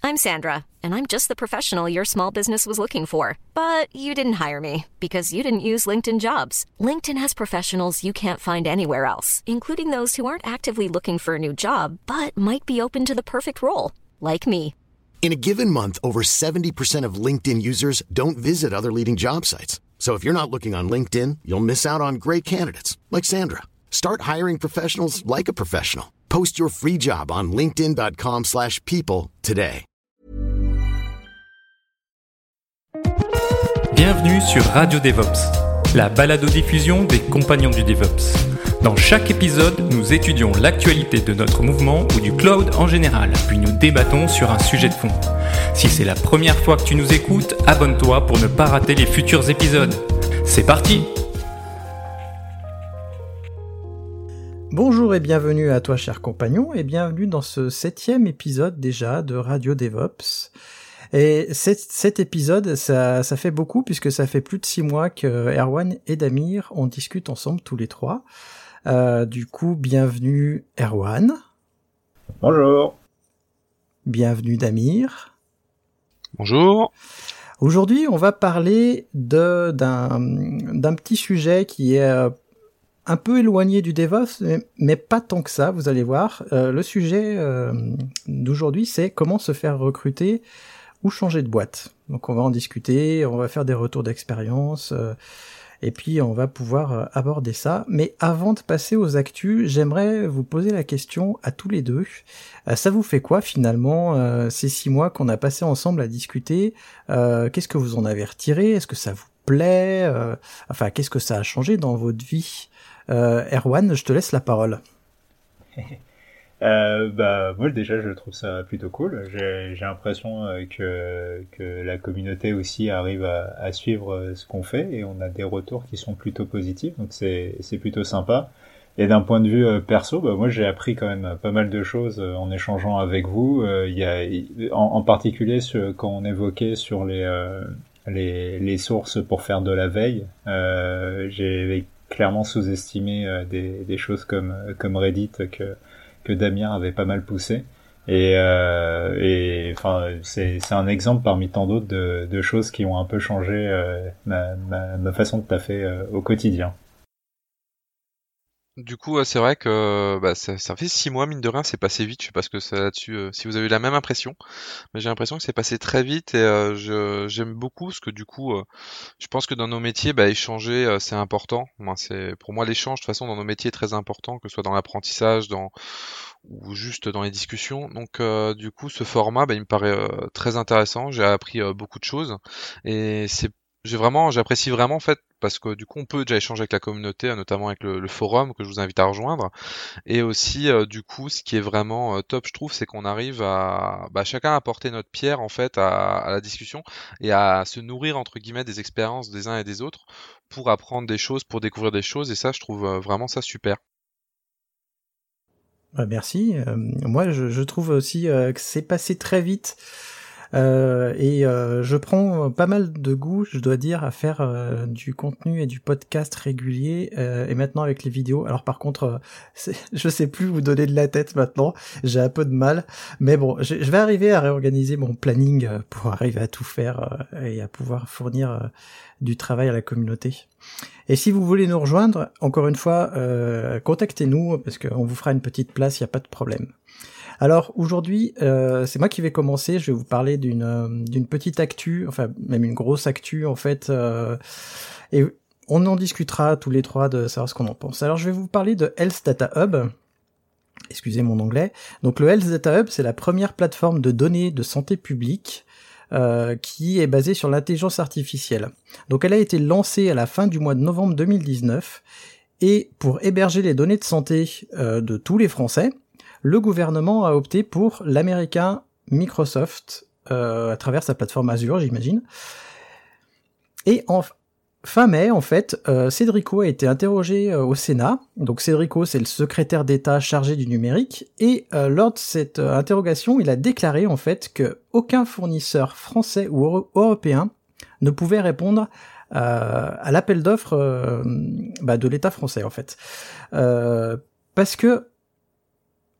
I'm Sandra, and I'm just the professional your small business was looking for. But you didn't hire me because you didn't use LinkedIn Jobs. LinkedIn has professionals you can't find anywhere else, including those who aren't actively looking for a new job, but might be open to the perfect role, like me. In a given month, over 70% of LinkedIn users don't visit other leading job sites. So if you're not looking on LinkedIn, you'll miss out on great candidates like Sandra. Start hiring professionals like a professional. Post your free job on linkedin.com/people today. Bienvenue sur Radio DevOps, la balado-diffusion des compagnons du DevOps. Dans chaque épisode, nous étudions l'actualité de notre mouvement ou du cloud en général, puis nous débattons sur un sujet de fond. Si c'est la première fois que tu nous écoutes, abonne-toi pour ne pas rater les futurs épisodes. C'est parti! Bonjour et bienvenue à toi cher compagnon et bienvenue dans ce 7e épisode déjà de Radio DevOps. Et cet épisode, ça fait beaucoup puisque ça fait plus de 6 mois que Erwan et Damir, on discute ensemble tous les trois. Du coup, bienvenue Erwan. Bonjour. Bienvenue Damir. Bonjour. Aujourd'hui, on va parler d'un petit sujet qui est un peu éloigné du DevOps, mais pas tant que ça, vous allez voir. Le sujet d'aujourd'hui, c'est comment se faire recruter ou changer de boîte. Donc on va en discuter, on va faire des retours d'expérience, et puis on va pouvoir aborder ça. Mais avant de passer aux actus, j'aimerais vous poser la question à tous les deux. Ça vous fait quoi finalement ces 6 mois qu'on a passé ensemble à discuter? Qu'est-ce que vous en avez retiré? Est-ce que ça vous plaît? Enfin, qu'est-ce que ça a changé dans votre vie? Erwan, je te laisse la parole. Moi déjà je trouve ça plutôt cool. J'ai l'impression que la communauté aussi arrive à suivre ce qu'on fait et on a des retours qui sont plutôt positifs, donc c'est plutôt sympa. Et d'un point de vue perso, moi j'ai appris quand même pas mal de choses en échangeant avec vous. Il y a en particulier quand on évoquait sur les sources pour faire de la veille, j'ai clairement sous-estimé des choses comme Reddit que Damien avait pas mal poussé et enfin c'est un exemple parmi tant d'autres de choses qui ont un peu changé ma façon de taffer au quotidien. Du coup, c'est vrai que ça fait 6 mois, mine de rien, c'est passé vite. Je sais pas ce que c'est là-dessus, si vous avez la même impression, mais j'ai l'impression que c'est passé très vite et j'aime beaucoup parce que du coup, je pense que dans nos métiers, échanger, c'est important. Pour moi l'échange de toute façon dans nos métiers est très important, que ce soit dans l'apprentissage, ou juste dans les discussions. Donc du coup, ce format, il me paraît très intéressant. J'ai appris beaucoup de choses et j'apprécie vraiment en fait parce que du coup on peut déjà échanger avec la communauté, notamment avec le forum que je vous invite à rejoindre, et aussi du coup ce qui est vraiment top je trouve, c'est qu'on arrive à chacun apporter notre pierre en fait à la discussion et à se nourrir entre guillemets des expériences des uns et des autres pour apprendre des choses, pour découvrir des choses, et ça je trouve vraiment ça super. Merci. Moi je trouve aussi que c'est passé très vite. Je prends pas mal de goût, je dois dire, à faire du contenu et du podcast régulier, et maintenant avec les vidéos. Alors par contre, je sais plus vous donner de la tête maintenant, j'ai un peu de mal, mais bon, je vais arriver à réorganiser mon planning pour arriver à tout faire et à pouvoir fournir du travail à la communauté. Et si vous voulez nous rejoindre, encore une fois, contactez-nous parce qu'on vous fera une petite place, il n'y a pas de problème. Alors aujourd'hui, c'est moi qui vais commencer. Je vais vous parler d'une petite actu, enfin même une grosse actu en fait, et on en discutera tous les trois de savoir ce qu'on en pense. Alors je vais vous parler de Health Data Hub. Excusez mon anglais. Donc le Health Data Hub, c'est la première plateforme de données de santé publique qui est basée sur l'intelligence artificielle. Donc elle a été lancée à la fin du mois de novembre 2019 et pour héberger les données de santé de tous les Français, le gouvernement a opté pour l'américain Microsoft à travers sa plateforme Azure, j'imagine. Et fin mai, en fait, Cédrico a été interrogé au Sénat. Donc Cédrico, c'est le secrétaire d'État chargé du numérique. Et lors de cette interrogation, il a déclaré en fait que aucun fournisseur français ou européen ne pouvait répondre à l'appel d'offres de l'État français, en fait. Parce que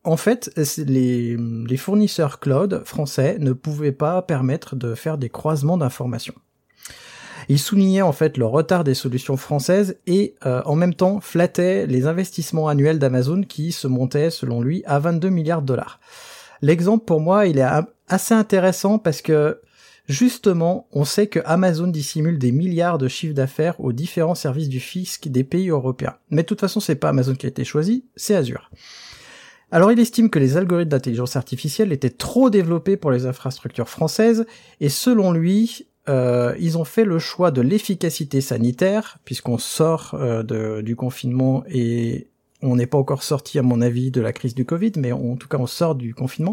en fait, les fournisseurs cloud français ne pouvaient pas permettre de faire des croisements d'informations. Ils soulignaient en fait le retard des solutions françaises et en même temps flattaient les investissements annuels d'Amazon qui se montaient selon lui à 22 milliards de dollars. L'exemple pour moi il est assez intéressant parce que justement on sait que Amazon dissimule des milliards de chiffres d'affaires aux différents services du fisc des pays européens. Mais de toute façon c'est pas Amazon qui a été choisi, c'est Azure. Alors il estime que les algorithmes d'intelligence artificielle étaient trop développés pour les infrastructures françaises et selon lui, ils ont fait le choix de l'efficacité sanitaire puisqu'on sort du confinement et on n'est pas encore sorti à mon avis de la crise du Covid, mais en tout cas on sort du confinement.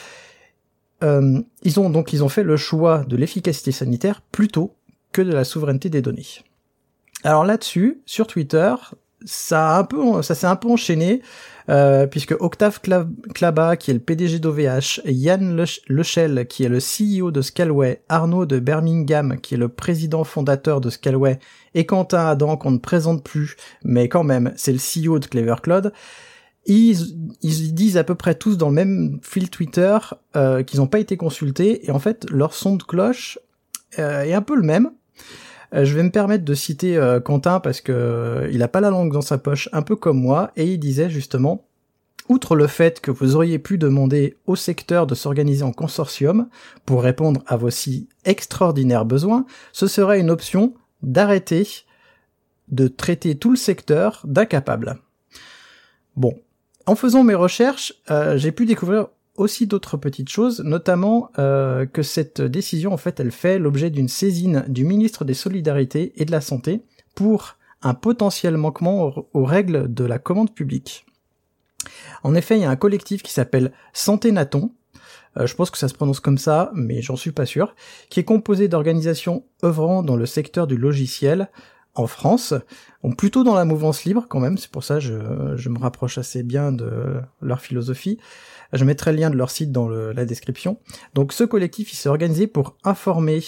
Ils ont fait le choix de l'efficacité sanitaire plutôt que de la souveraineté des données. Alors là-dessus, sur Twitter, ça s'est un peu enchaîné, puisque Octave Klaba, qui est le PDG d'OVH, Yann Lechel, qui est le CEO de Scalway, Arnaud de Birmingham, qui est le président fondateur de Scalway, et Quentin Adam, qu'on ne présente plus, mais quand même, c'est le CEO de Clever Cloud, ils disent à peu près tous dans le même fil Twitter qu'ils n'ont pas été consultés, et en fait, leur son de cloche est un peu le même. Je vais me permettre de citer Quentin parce que il a pas la langue dans sa poche, un peu comme moi, et il disait justement, outre le fait que vous auriez pu demander au secteur de s'organiser en consortium pour répondre à vos si extraordinaires besoins, ce serait une option d'arrêter de traiter tout le secteur d'incapable. Bon, en faisant mes recherches, j'ai pu découvrir aussi d'autres petites choses, notamment que cette décision, en fait, elle fait l'objet d'une saisine du ministre des Solidarités et de la Santé pour un potentiel manquement aux règles de la commande publique. En effet, il y a un collectif qui s'appelle Santé Naton, je pense que ça se prononce comme ça, mais j'en suis pas sûr, qui est composé d'organisations œuvrant dans le secteur du logiciel en France, plutôt dans la mouvance libre quand même, c'est pour ça que je me rapproche assez bien de leur philosophie. Je mettrai le lien de leur site dans la description. Donc ce collectif, il s'est organisé pour informer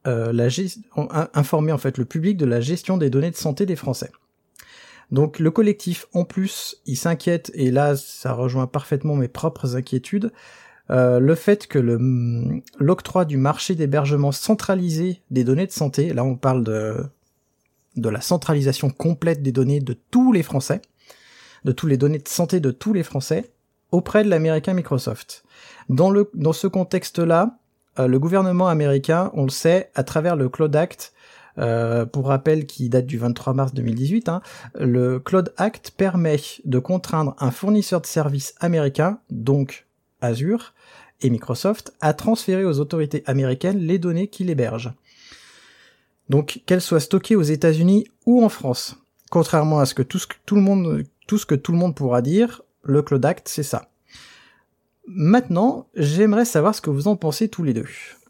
en fait le public de la gestion des données de santé des Français. Donc le collectif, en plus, il s'inquiète, et là ça rejoint parfaitement mes propres inquiétudes, le fait que l'octroi du marché d'hébergement centralisé des données de santé, là on parle de la centralisation complète des données de tous les Français, de toutes les données de santé de tous les Français, auprès de l'américain Microsoft. Dans ce contexte-là, le gouvernement américain, on le sait, à travers le Cloud Act, pour rappel qui date du 23 mars 2018, le Cloud Act permet de contraindre un fournisseur de services américain, donc Azure et Microsoft, à transférer aux autorités américaines les données qu'il héberge. Donc qu'elles soient stockées aux États-Unis ou en France. Contrairement à tout ce que tout le monde pourra dire, le Cloud Act, c'est ça. Maintenant, j'aimerais savoir ce que vous en pensez tous les deux.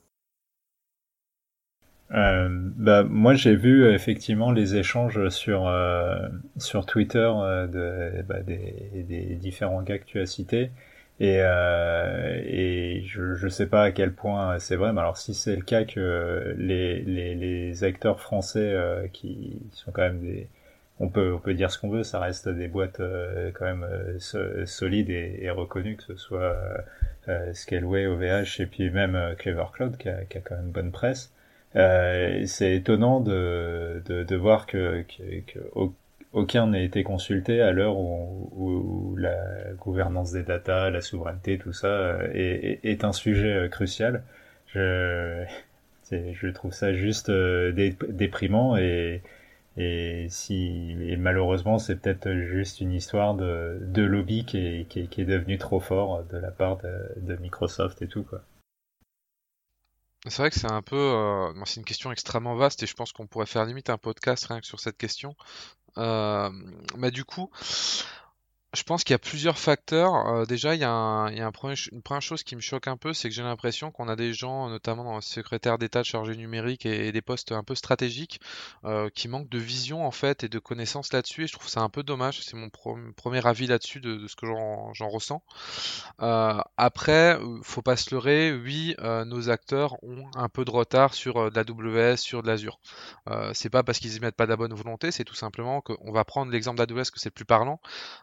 Moi, j'ai vu effectivement les échanges sur Twitter des différents gars que tu as cités. Et je sais pas à quel point c'est vrai, mais alors si c'est le cas que les acteurs français qui sont quand même on peut dire ce qu'on veut, ça reste des boîtes quand même solides et reconnues, que ce soit Scalway, OVH et puis même Clever Cloud qui a quand même bonne presse. C'est étonnant de voir que aucun n'a été consulté à l'heure où la gouvernance des data, la souveraineté, tout ça est un sujet crucial. Je trouve ça juste déprimant et malheureusement c'est peut-être juste une histoire de lobby qui est devenu trop fort de la part de Microsoft et tout, quoi. C'est vrai que c'est un peu, c'est une question extrêmement vaste et je pense qu'on pourrait faire limite un podcast rien que sur cette question. Mais du coup, je pense qu'il y a plusieurs facteurs. Déjà, il y a une première chose qui me choque un peu, c'est que j'ai l'impression qu'on a des gens, notamment dans le secrétaire d'État chargé numérique et des postes un peu stratégiques, qui manquent de vision en fait et de connaissances là-dessus. Et je trouve ça un peu dommage. C'est mon premier avis là-dessus de ce que j'en ressens. Après, faut pas se leurrer. Oui, nos acteurs ont un peu de retard sur de l'AWS, sur de l'Azure. C'est pas parce qu'ils y mettent pas de la bonne volonté, c'est tout simplement qu'on va prendre l'exemple d'AWS que c'est le plus parlant. Les 22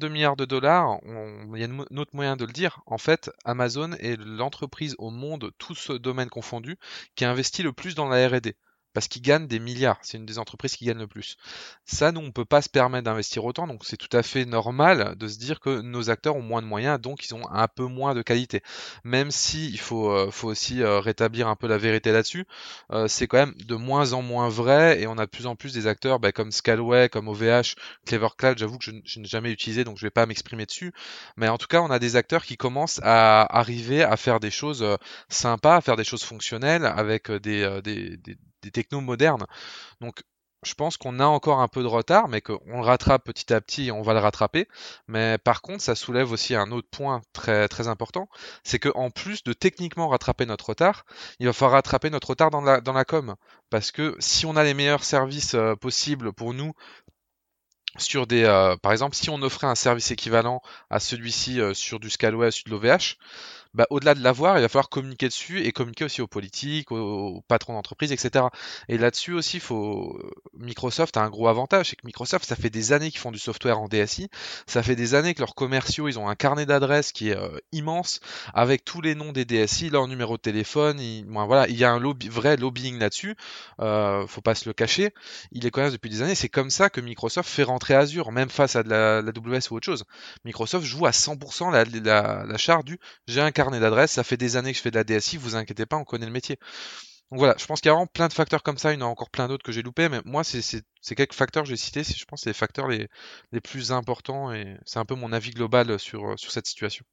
$22 milliards, il y a un autre moyen de le dire. En fait, Amazon est l'entreprise au monde, tout ce domaine confondu, qui a investi le plus dans la R&D. Parce qu'ils gagnent des milliards. C'est une des entreprises qui gagne le plus. Ça, nous, on peut pas se permettre d'investir autant. Donc, c'est tout à fait normal de se dire que nos acteurs ont moins de moyens, donc ils ont un peu moins de qualité. Même si il faut aussi rétablir un peu la vérité là-dessus, c'est quand même de moins en moins vrai. Et on a de plus en plus des acteurs comme Scalway, comme OVH, Clever Cloud. J'avoue que je n'ai jamais utilisé, donc je vais pas m'exprimer dessus. Mais en tout cas, on a des acteurs qui commencent à arriver à faire des choses sympas, à faire des choses fonctionnelles avec des technos modernes. Donc, je pense qu'on a encore un peu de retard, mais qu'on le rattrape petit à petit et on va le rattraper. Mais par contre, ça soulève aussi un autre point très, très important, c'est qu'en plus de techniquement rattraper notre retard, il va falloir rattraper notre retard dans la com. Parce que si on a les meilleurs services possibles pour nous, sur par exemple, si on offrait un service équivalent à celui-ci sur du Scalway, sur de l'OVH, au-delà de l'avoir, il va falloir communiquer dessus et communiquer aussi aux politiques, aux patrons d'entreprise, etc. Et là-dessus aussi, Microsoft a un gros avantage, c'est que Microsoft, ça fait des années qu'ils font du software en DSI, ça fait des années que leurs commerciaux, ils ont un carnet d'adresses qui est immense, avec tous les noms des DSI, leur numéro de téléphone, voilà, il y a un vrai lobbying là-dessus, faut pas se le cacher, il est connaissent depuis des années, c'est comme ça que Microsoft fait rentrer Azure, même face à de la AWS ou autre chose. Microsoft joue à 100% la charte du j'ai un carnet d'adresses, ça fait des années que je fais de la DSI, vous inquiétez pas, on connaît le métier. Donc voilà, je pense qu'il y a vraiment plein de facteurs comme ça, il y en a encore plein d'autres que j'ai loupés, mais moi c'est quelques facteurs que j'ai cités, je pense que c'est les facteurs les plus importants et c'est un peu mon avis global sur cette situation.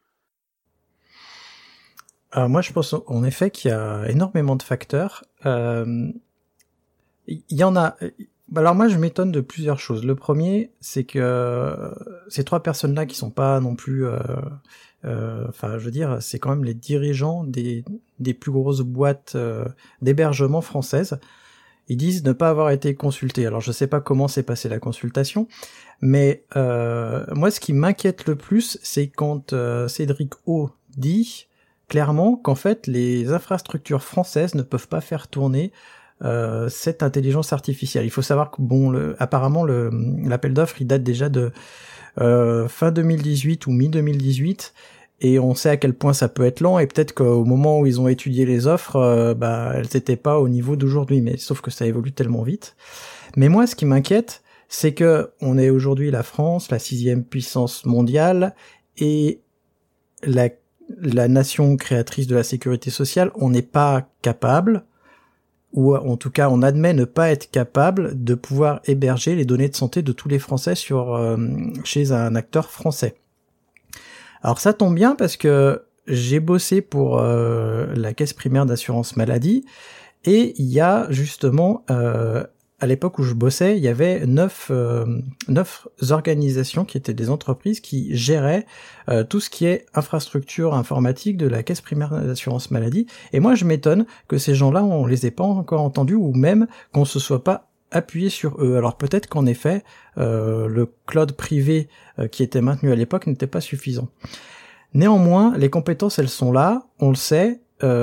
Alors moi je pense en effet qu'il y a énormément de facteurs. Il y en a... Alors moi je m'étonne de plusieurs choses. Le premier, c'est que ces trois personnes-là qui sont pas non plus... je veux dire, c'est quand même les dirigeants des plus grosses boîtes d'hébergement françaises. Ils disent ne pas avoir été consultés. Alors je sais pas comment s'est passée la consultation, mais moi ce qui m'inquiète le plus, c'est quand Cédric O dit clairement qu'en fait les infrastructures françaises ne peuvent pas faire tourner cette intelligence artificielle. Il faut savoir que apparemment l'appel d'offres il date déjà de fin 2018 ou mi-2018 et on sait à quel point ça peut être lent et peut-être qu'au moment où ils ont étudié les offres elles n'étaient pas au niveau d'aujourd'hui, mais sauf que ça évolue tellement vite. Mais moi ce qui m'inquiète, c'est que on est aujourd'hui la France, la 6e puissance mondiale et la nation créatrice de la sécurité sociale, on n'est pas capable, ou en tout cas on admet ne pas être capable de pouvoir héberger les données de santé de tous les Français chez un acteur français. Alors ça tombe bien parce que j'ai bossé pour la caisse primaire d'assurance maladie et il y a justement à l'époque où je bossais, il y avait 9 organisations qui étaient des entreprises qui géraient tout ce qui est infrastructure informatique de la caisse primaire d'assurance maladie. Et moi, je m'étonne que ces gens-là, on les ait pas encore entendus ou même qu'on se soit pas appuyé sur eux. Alors peut-être qu'en effet, le cloud privé qui était maintenu à l'époque n'était pas suffisant. Néanmoins, les compétences, elles sont là, on le sait.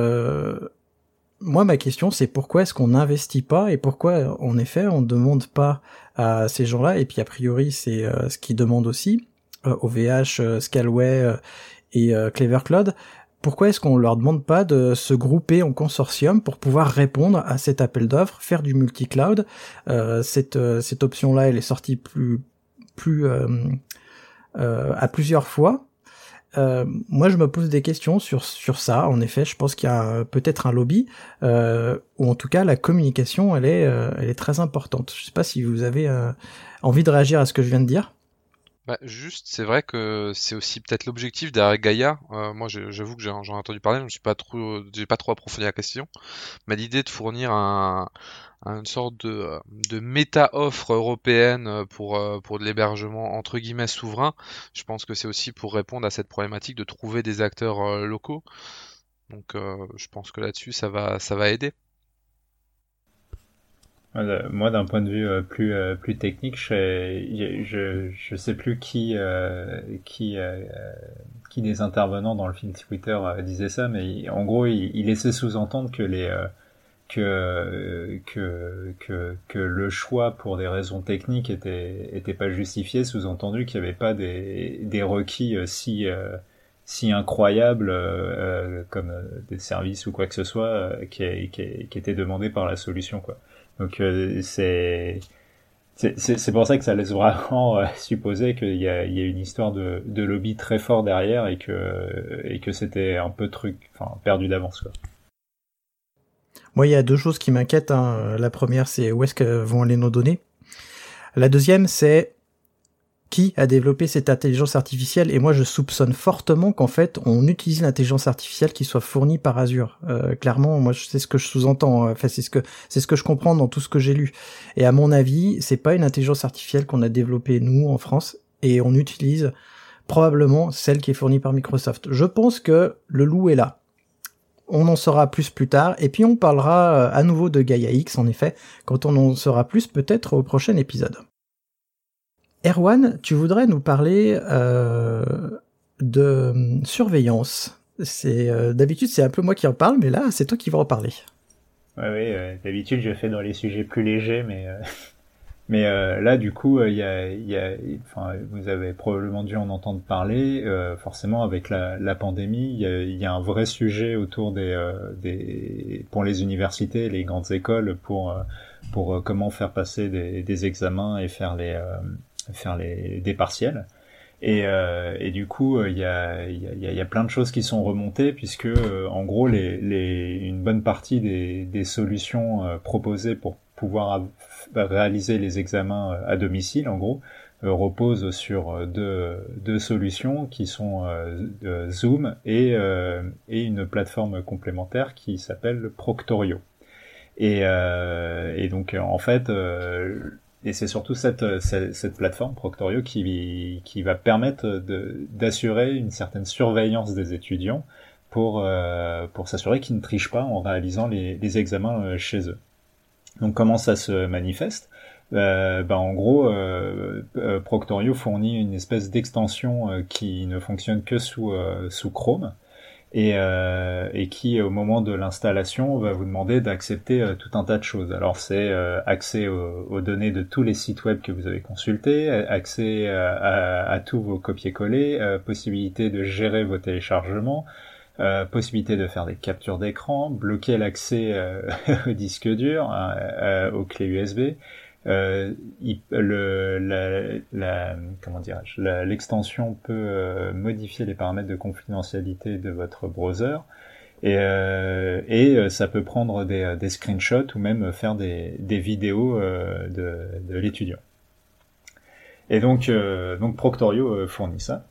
Moi, ma question, c'est pourquoi est-ce qu'on n'investit pas et pourquoi, en effet, on ne demande pas à ces gens-là, et puis a priori, c'est ce qu'ils demandent aussi, OVH, Scalway et Clever Cloud, pourquoi est-ce qu'on leur demande pas de se grouper en consortium pour pouvoir répondre à cet appel d'offres, faire du multi-cloud. Cette option-là, elle est sortie à plusieurs fois. Moi je me pose des questions sur ça. En effet, je pense qu'il y a peut-être un lobby, ou en tout cas la communication elle est très importante. Je sais pas si vous avez envie de réagir à ce que je viens de dire. Juste, c'est vrai que c'est aussi peut-être l'objectif derrière Gaïa. Moi, j'avoue que j'en ai entendu parler, j'ai pas trop approfondi la question. Mais l'idée de fournir une sorte de méta-offre européenne pour de l'hébergement entre guillemets souverain, je pense que c'est aussi pour répondre à cette problématique de trouver des acteurs locaux. Donc, je pense que là-dessus, ça va aider. Moi, d'un point de vue plus technique, je sais plus qui des intervenants dans le fil Twitter disait ça, mais en gros, il laissait sous-entendre que que le choix pour des raisons techniques était pas justifié, sous-entendu qu'il n'y avait pas des requis si incroyables comme des services ou quoi que ce soit qui étaient demandés par la solution, quoi. Donc c'est pour ça que ça laisse vraiment supposer qu'il y a une histoire de lobby très fort derrière et que c'était un peu perdu d'avance, quoi. Moi, il y a deux choses qui m'inquiètent, hein. La première, c'est où est-ce que vont aller nos données. La deuxième, c'est qui a développé cette intelligence artificielle. Et moi, je soupçonne fortement qu'en fait, on utilise l'intelligence artificielle qui soit fournie par Azure. Clairement, moi, c'est ce que je sous-entends. Enfin, c'est ce que je comprends dans tout ce que j'ai lu. Et à mon avis, c'est pas une intelligence artificielle qu'on a développée nous en France, et on utilise probablement celle qui est fournie par Microsoft. Je pense que le loup est là. On en saura plus tard, et puis on parlera à nouveau de Gaia X, en effet, quand on en saura plus, peut-être au prochain épisode. Erwan, tu voudrais nous parler de surveillance. D'habitude, c'est un peu moi qui en parle, mais là, c'est toi qui vas en parler. Oui, d'habitude, je fais dans les sujets plus légers, mais là, du coup, vous avez probablement dû en entendre parler. Forcément, avec la pandémie, il y a un vrai sujet autour pour les universités, les grandes écoles, pour comment faire passer des examens et faire des partiels. Et du coup, il y a plein de choses qui sont remontées, puisque en gros, une bonne partie des solutions proposées pour pouvoir réaliser les examens à domicile, en gros, reposent sur deux solutions qui sont Zoom et une plateforme complémentaire qui s'appelle Proctorio. Et donc en fait, et c'est surtout cette plateforme Proctorio qui va permettre d'assurer une certaine surveillance des étudiants pour s'assurer qu'ils ne trichent pas en réalisant les examens chez eux. Donc comment ça se manifeste ? En gros, Proctorio fournit une espèce d'extension qui ne fonctionne que sous Chrome et qui, au moment de l'installation, va vous demander d'accepter tout un tas de choses. Alors c'est accès aux données de tous les sites web que vous avez consultés, accès à tous vos copier-coller, possibilité de gérer vos téléchargements, possibilité de faire des captures d'écran, bloquer l'accès au disque dur, aux clés USB. L'extension peut modifier les paramètres de confidentialité de votre browser et ça peut prendre des screenshots ou même faire des vidéos de l'étudiant. Et donc Proctorio fournit ça.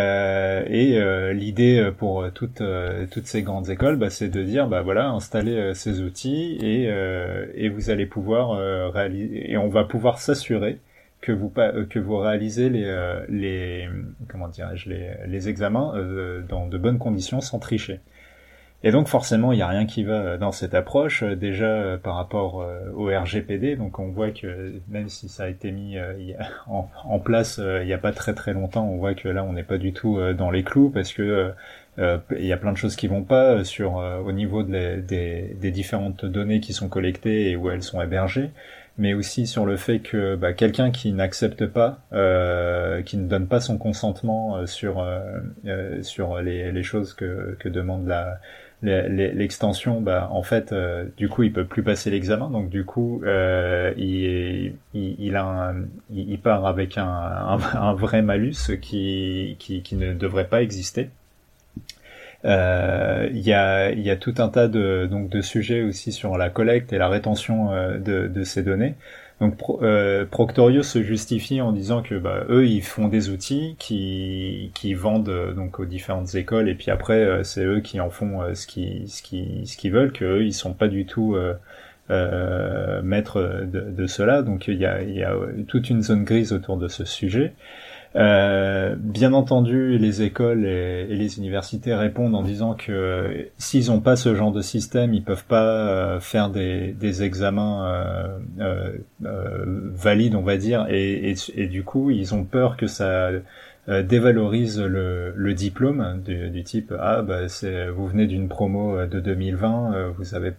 L'idée pour toutes ces grandes écoles, c'est de dire installez ces outils et vous allez pouvoir réaliser, et on va pouvoir s'assurer que vous réalisez les examens dans de bonnes conditions sans tricher. Et donc forcément, il n'y a rien qui va dans cette approche. Déjà par rapport au RGPD, donc on voit que même si ça a été mis en place il n'y a pas très très longtemps, on voit que là on n'est pas du tout dans les clous, parce que il y a plein de choses qui vont pas au niveau des différentes données qui sont collectées et où elles sont hébergées, mais aussi sur le fait que quelqu'un qui n'accepte pas, qui ne donne pas son consentement sur les choses que demande l'extension, en fait, du coup, il peut plus passer l'examen. Donc, du coup, il part avec un vrai malus qui ne devrait pas exister. Il y a tout un tas de sujets aussi sur la collecte et la rétention de ces données. Donc Proctorio se justifie en disant que eux ils font des outils qui vendent donc aux différentes écoles, et puis après c'est eux qui en font ce qu'ils veulent, que eux ils sont pas du tout maîtres de cela. Donc il y a toute une zone grise autour de ce sujet. Bien entendu, les écoles et les universités répondent en disant que s'ils n'ont pas ce genre de système, ils peuvent pas faire des examens valides, on va dire, et du coup, ils ont peur que ça dévalorise le diplôme du type vous venez d'une promo de 2020, vous avez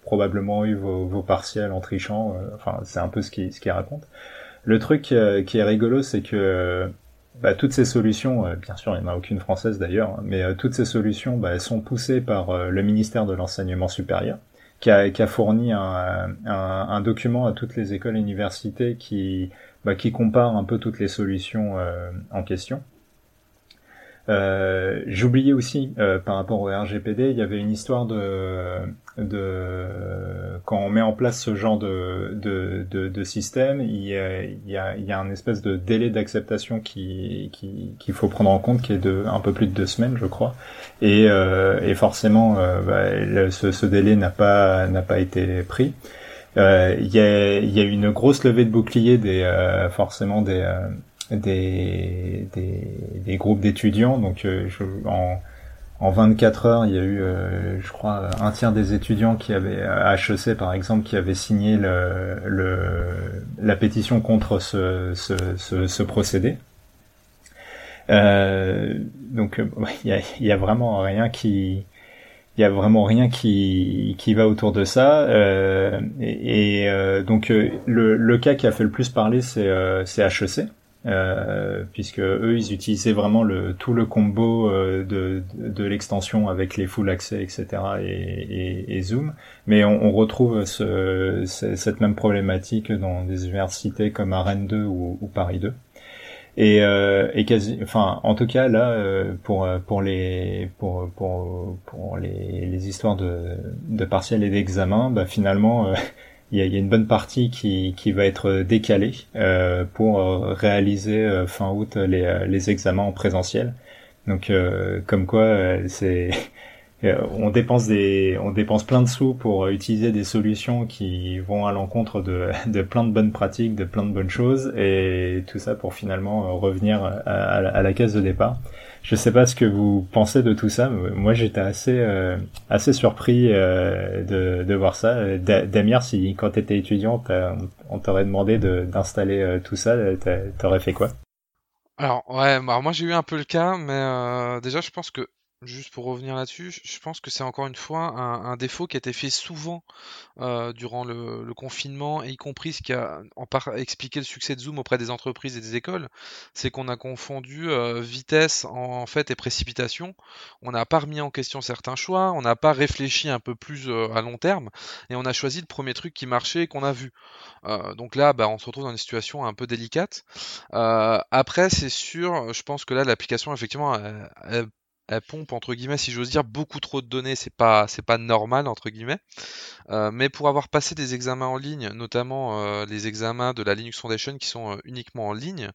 probablement eu vos partiels en trichant. Enfin, c'est un peu ce qu'il raconte. Le truc qui est rigolo, c'est que toutes ces solutions, bien sûr, il n'y en a aucune française d'ailleurs, mais toutes ces solutions, elles sont poussées par le ministère de l'Enseignement supérieur, qui a fourni un document à toutes les écoles et universités qui compare un peu toutes les solutions en question. J'oubliais aussi, par rapport au RGPD, il y avait une histoire de quand on met en place ce genre de système, il y a un espèce de délai d'acceptation qu'il faut prendre en compte, qui est de un peu plus de 2 semaines, je crois. Et forcément, ce délai n'a pas été pris. Il y a eu une grosse levée de boucliers forcément des groupes d'étudiants. Donc en 24 heures, il y a eu je crois un tiers des étudiants qui avaient à HEC par exemple qui avaient signé la pétition contre ce procédé. Donc il y a vraiment rien qui va autour de ça. Donc le cas qui a fait le plus parler, c'est HEC. Puisque eux ils utilisaient vraiment tout le combo de l'extension avec les full access, etc. et Zoom, mais on retrouve cette même problématique dans des universités comme à Rennes 2 ou Paris 2. Et en tout cas là pour les histoires de partiels et d'examens, finalement il y a une bonne partie qui va être décalée pour réaliser fin août les examens en présentiel. Donc comme quoi on dépense plein de sous pour utiliser des solutions qui vont à l'encontre de plein de bonnes pratiques, de plein de bonnes choses, et tout ça pour finalement revenir à la case de départ. Je sais pas ce que vous pensez de tout ça. Moi, j'étais assez surpris de voir ça. Damir, si quand t'étais étudiant, on t'aurait demandé d'installer tout ça, t'aurais fait quoi? Alors moi j'ai eu un peu le cas, mais déjà je pense que juste pour revenir là-dessus, je pense que c'est encore une fois un défaut qui a été fait souvent durant le confinement, et y compris ce qui a expliqué le succès de Zoom auprès des entreprises et des écoles, c'est qu'on a confondu vitesse en fait et précipitation. On n'a pas remis en question certains choix, on n'a pas réfléchi un peu plus à long terme, et on a choisi le premier truc qui marchait et qu'on a vu. Donc là, on se retrouve dans une situation un peu délicate. Après, c'est sûr, je pense que là, l'application, effectivement, elle pompe, entre guillemets, si j'ose dire, beaucoup trop de données. C'est pas normal, entre guillemets. Mais pour avoir passé des examens en ligne, notamment les examens de la Linux Foundation qui sont uniquement en ligne,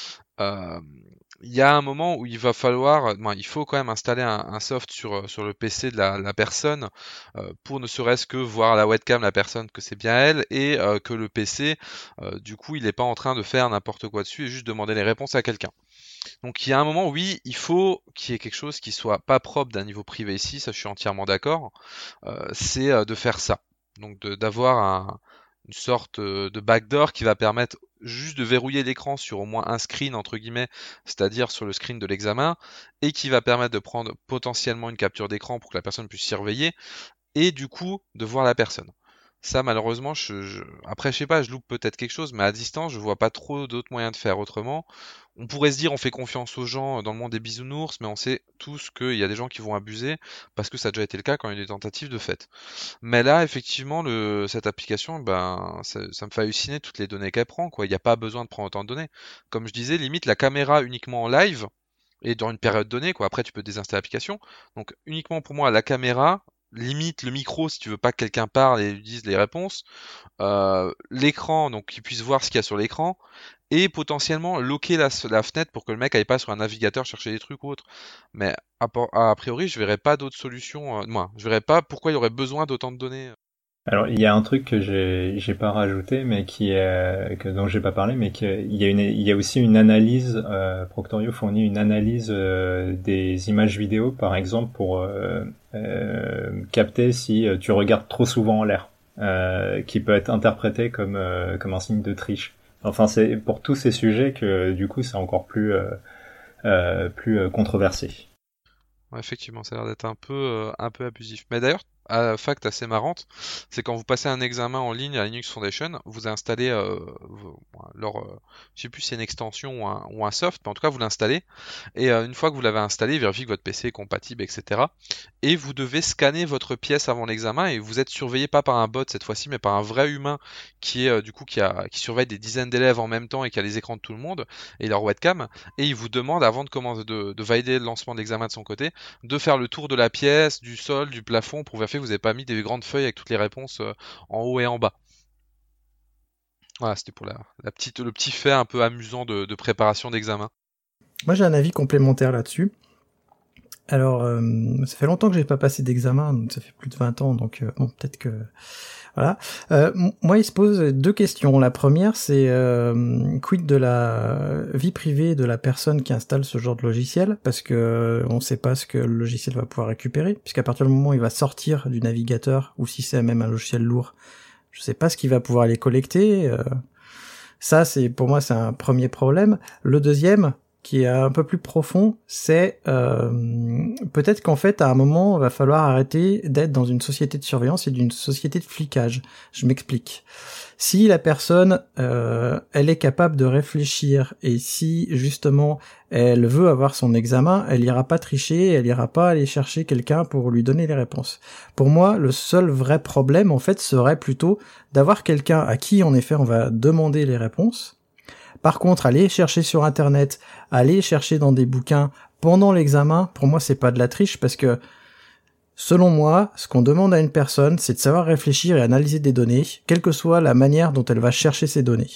il y a un moment où il va falloir, il faut quand même installer un soft sur le PC de la personne pour ne serait-ce que voir la webcam de la personne que c'est bien elle, et que le PC, du coup, il n'est pas en train de faire n'importe quoi dessus et juste demander les réponses à quelqu'un. Donc il y a un moment, oui, il faut qu'il y ait quelque chose qui soit pas propre d'un niveau privé ici, ça je suis entièrement d'accord, c'est de faire ça. Donc d'avoir une sorte de backdoor qui va permettre juste de verrouiller l'écran sur au moins un screen, entre guillemets, c'est-à-dire sur le screen de l'examen, et qui va permettre de prendre potentiellement une capture d'écran pour que la personne puisse surveiller, et du coup de voir la personne. Ça, malheureusement, après, je sais pas, je loupe peut-être quelque chose, mais à distance, je vois pas trop d'autres moyens de faire autrement. On pourrait se dire, on fait confiance aux gens dans le monde des bisounours, mais on sait tous qu'il y a des gens qui vont abuser, parce que ça a déjà été le cas quand il y a eu des tentatives de fait. Mais là, effectivement, cette application, ça me fait halluciner toutes les données qu'elle prend, quoi. Il n'y a pas besoin de prendre autant de données. Comme je disais, limite, la caméra uniquement en live, et dans une période donnée, quoi. Après, tu peux désinstaller l'application. Donc, uniquement pour moi, la caméra, limite le micro si tu veux pas que quelqu'un parle et lui dise les réponses, l'écran, donc qu'il puisse voir ce qu'il y a sur l'écran, et potentiellement loquer la fenêtre pour que le mec aille pas sur un navigateur chercher des trucs ou autre. Mais a priori, je verrais pas d'autres solutions. Je verrais pas pourquoi il y aurait besoin d'autant de données. Alors il y a un truc que j'ai pas rajouté, mais dont j'ai pas parlé, mais il y a aussi une analyse. Proctorio fournit une analyse des images vidéo, par exemple, pour capter si tu regardes trop souvent en l'air, qui peut être interprété comme un signe de triche. Enfin, c'est pour tous ces sujets que du coup c'est encore plus controversé. Ouais, effectivement, ça a l'air d'être un peu abusif. Mais d'ailleurs, fact assez marrante, c'est quand vous passez un examen en ligne à Linux Foundation, vous installez je sais plus si c'est une extension ou un soft, mais en tout cas vous l'installez, et une fois que vous l'avez installé, il vérifie que votre PC est compatible, etc. Et vous devez scanner votre pièce avant l'examen, et vous êtes surveillé pas par un bot cette fois-ci, mais par un vrai humain qui est qui surveille des dizaines d'élèves en même temps et qui a les écrans de tout le monde et leur webcam, et il vous demande avant de commencer de valider le lancement de l'examen de son côté, de faire le tour de la pièce, du sol, du plafond, pour vérifier que vous n'avez pas mis des grandes feuilles avec toutes les réponses en haut et en bas. Voilà, c'était pour le petit fait un peu amusant de préparation d'examen. Moi, j'ai un avis complémentaire là-dessus. Alors, ça fait longtemps que j'ai pas passé d'examen, donc ça fait plus de 20 ans, donc bon, peut-être que... Voilà. Moi, il se pose deux questions. La première, c'est quid de la vie privée de la personne qui installe ce genre de logiciel, parce que on sait pas ce que le logiciel va pouvoir récupérer, puisqu'à partir du moment où il va sortir du navigateur, ou si c'est même un logiciel lourd, je sais pas ce qu'il va pouvoir aller collecter. Ça, pour moi, c'est un premier problème. Le deuxième, qui est un peu plus profond, c'est peut-être qu'en fait, à un moment, il va falloir arrêter d'être dans une société de surveillance et d'une société de flicage. Je m'explique. Si la personne, elle est capable de réfléchir, et si, justement, elle veut avoir son examen, elle ira pas tricher, elle ira pas aller chercher quelqu'un pour lui donner les réponses. Pour moi, le seul vrai problème, en fait, serait plutôt d'avoir quelqu'un à qui, en effet, on va demander les réponses. Par contre, aller chercher sur Internet, aller chercher dans des bouquins pendant l'examen, pour moi, c'est pas de la triche, parce que, selon moi, ce qu'on demande à une personne, c'est de savoir réfléchir et analyser des données, quelle que soit la manière dont elle va chercher ces données.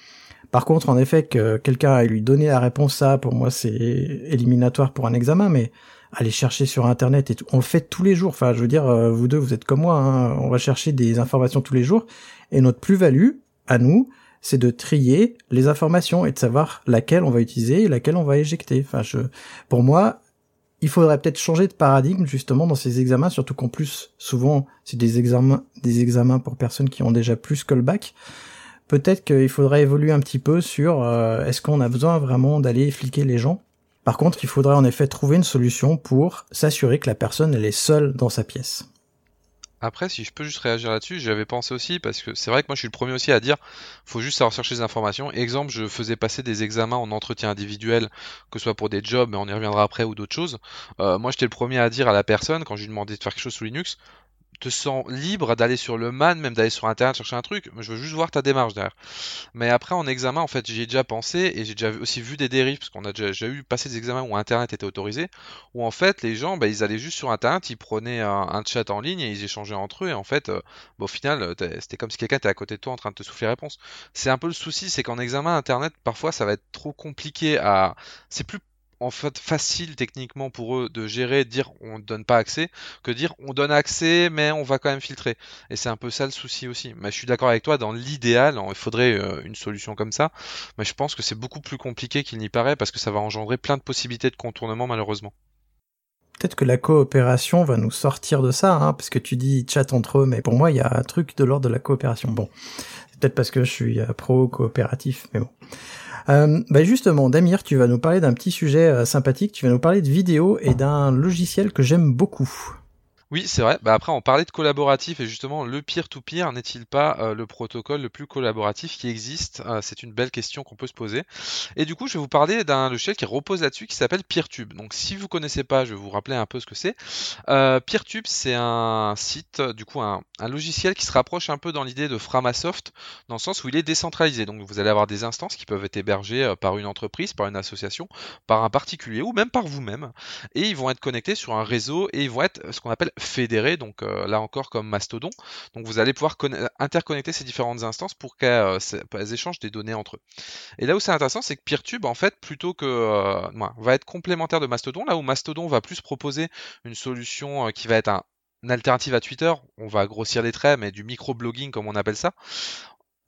Par contre, en effet, que quelqu'un aille lui donner la réponse à, pour moi, c'est éliminatoire pour un examen, mais aller chercher sur Internet et tout, on le fait tous les jours. Enfin, je veux dire, vous deux, vous êtes comme moi, hein, on va chercher des informations tous les jours, et notre plus-value, à nous, c'est de trier les informations et de savoir laquelle on va utiliser et laquelle on va éjecter. Enfin, pour moi, il faudrait peut-être changer de paradigme justement dans ces examens, surtout qu'en plus, souvent, c'est des examens pour personnes qui ont déjà plus que le bac. Peut-être qu'il faudrait évoluer un petit peu sur est-ce qu'on a besoin vraiment d'aller fliquer les gens. Par contre, il faudrait en effet trouver une solution pour s'assurer que la personne elle est seule dans sa pièce. Après, si je peux juste réagir là-dessus, j'avais pensé aussi, parce que c'est vrai que moi je suis le premier aussi à dire, faut juste savoir chercher des informations. Exemple, je faisais passer des examens en entretien individuel, que ce soit pour des jobs, mais on y reviendra après, ou d'autres choses. Moi j'étais le premier à dire à la personne, quand je lui demandais de faire quelque chose sous Linux, te sens libre d'aller sur le man, même d'aller sur Internet chercher un truc, mais je veux juste voir ta démarche derrière. Mais après, en examen, en fait, j'y ai déjà pensé, et j'ai déjà aussi vu des dérives, parce qu'on a déjà eu passé des examens où Internet était autorisé, où en fait, les gens, ils allaient juste sur Internet, ils prenaient un chat en ligne, et ils échangeaient entre eux, et en fait, au final, c'était comme si quelqu'un était à côté de toi en train de te souffler les réponses. C'est un peu le souci, c'est qu'en examen, Internet, parfois, ça va être trop compliqué à... C'est plus en fait facile techniquement pour eux de gérer, de dire on ne donne pas accès, que dire on donne accès mais on va quand même filtrer. Et c'est un peu ça le souci aussi. Mais je suis d'accord avec toi, dans l'idéal, il faudrait une solution comme ça, mais je pense que c'est beaucoup plus compliqué qu'il n'y paraît parce que ça va engendrer plein de possibilités de contournement malheureusement. Peut-être que la coopération va nous sortir de ça, hein, parce que tu dis chat entre eux, mais pour moi il y a un truc de l'ordre de la coopération. Bon, c'est peut-être parce que je suis pro-coopératif, mais bon. Justement, Damir, tu vas nous parler d'un petit sujet sympathique, tu vas nous parler de vidéo et d'un logiciel que j'aime beaucoup. Oui, c'est vrai. Après, on parlait de collaboratif et justement, le peer-to-peer n'est-il pas le protocole le plus collaboratif qui existe? C'est une belle question qu'on peut se poser. Et du coup, je vais vous parler d'un logiciel qui repose là-dessus qui s'appelle Peertube. Donc, si vous connaissez pas, je vais vous rappeler un peu ce que c'est. Peertube, c'est un site, du coup, un logiciel qui se rapproche un peu dans l'idée de Framasoft, dans le sens où il est décentralisé. Donc, vous allez avoir des instances qui peuvent être hébergées par une entreprise, par une association, par un particulier ou même par vous-même. Et ils vont être connectés sur un réseau et ils vont être ce qu'on appelle fédérés, donc là encore comme Mastodon. Donc vous allez pouvoir interconnecter ces différentes instances pour qu'elles échangent des données entre eux. Et là où c'est intéressant, c'est que Peertube, en fait, plutôt que va être complémentaire de Mastodon, là où Mastodon va plus proposer une solution qui va être une alternative à Twitter, on va grossir les traits, mais du micro-blogging comme on appelle ça.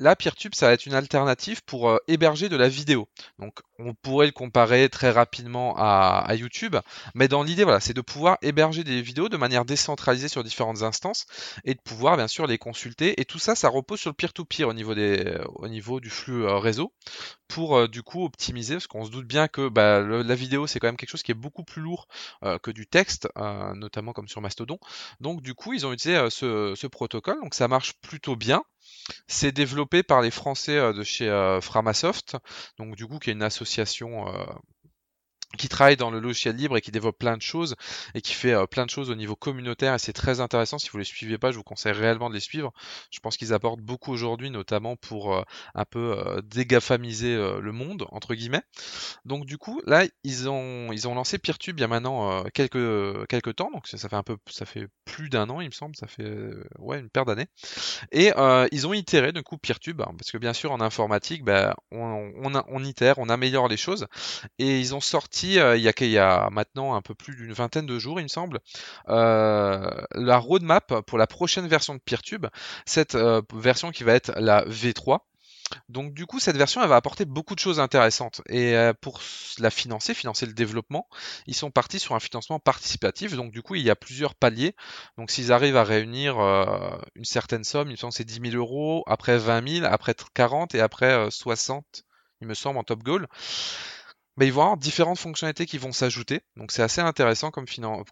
là, Peertube, ça va être une alternative pour héberger de la vidéo. Donc, on pourrait le comparer très rapidement à YouTube, mais dans l'idée, voilà, c'est de pouvoir héberger des vidéos de manière décentralisée sur différentes instances et de pouvoir, bien sûr, les consulter. Et tout ça, ça repose sur le peer-to-peer au niveau du flux réseau pour, du coup, optimiser, parce qu'on se doute bien que la vidéo, c'est quand même quelque chose qui est beaucoup plus lourd que du texte, notamment comme sur Mastodon. Donc, du coup, ils ont utilisé ce protocole, donc ça marche plutôt bien. C'est développé par les Français de chez Framasoft, donc du coup qui est une association qui travaille dans le logiciel libre et qui développe plein de choses et qui fait plein de choses au niveau communautaire et c'est très intéressant. Si vous les suivez pas, je vous conseille réellement de les suivre. Je pense qu'ils apportent beaucoup aujourd'hui, notamment pour un peu dégafamiser le monde entre guillemets. Donc du coup là ils ont lancé Peertube il y a maintenant quelques temps, donc ça fait plus d'un an il me semble, ça fait une paire d'années. Et ils ont itéré du coup Peertube, parce que bien sûr en informatique, on itère, on améliore les choses, et ils ont sorti il y a maintenant un peu plus d'une vingtaine de jours, il me semble, la roadmap pour la prochaine version de Peertube, cette version qui va être la V3. Donc du coup, cette version, elle va apporter beaucoup de choses intéressantes. Et pour la financer le développement, ils sont partis sur un financement participatif. Donc du coup, il y a plusieurs paliers. Donc s'ils arrivent à réunir une certaine somme, il me semble que c'est 10 000 euros, après 20 000, après 40 et après 60, il me semble, en top goal. Ils vont avoir différentes fonctionnalités qui vont s'ajouter, donc c'est assez intéressant comme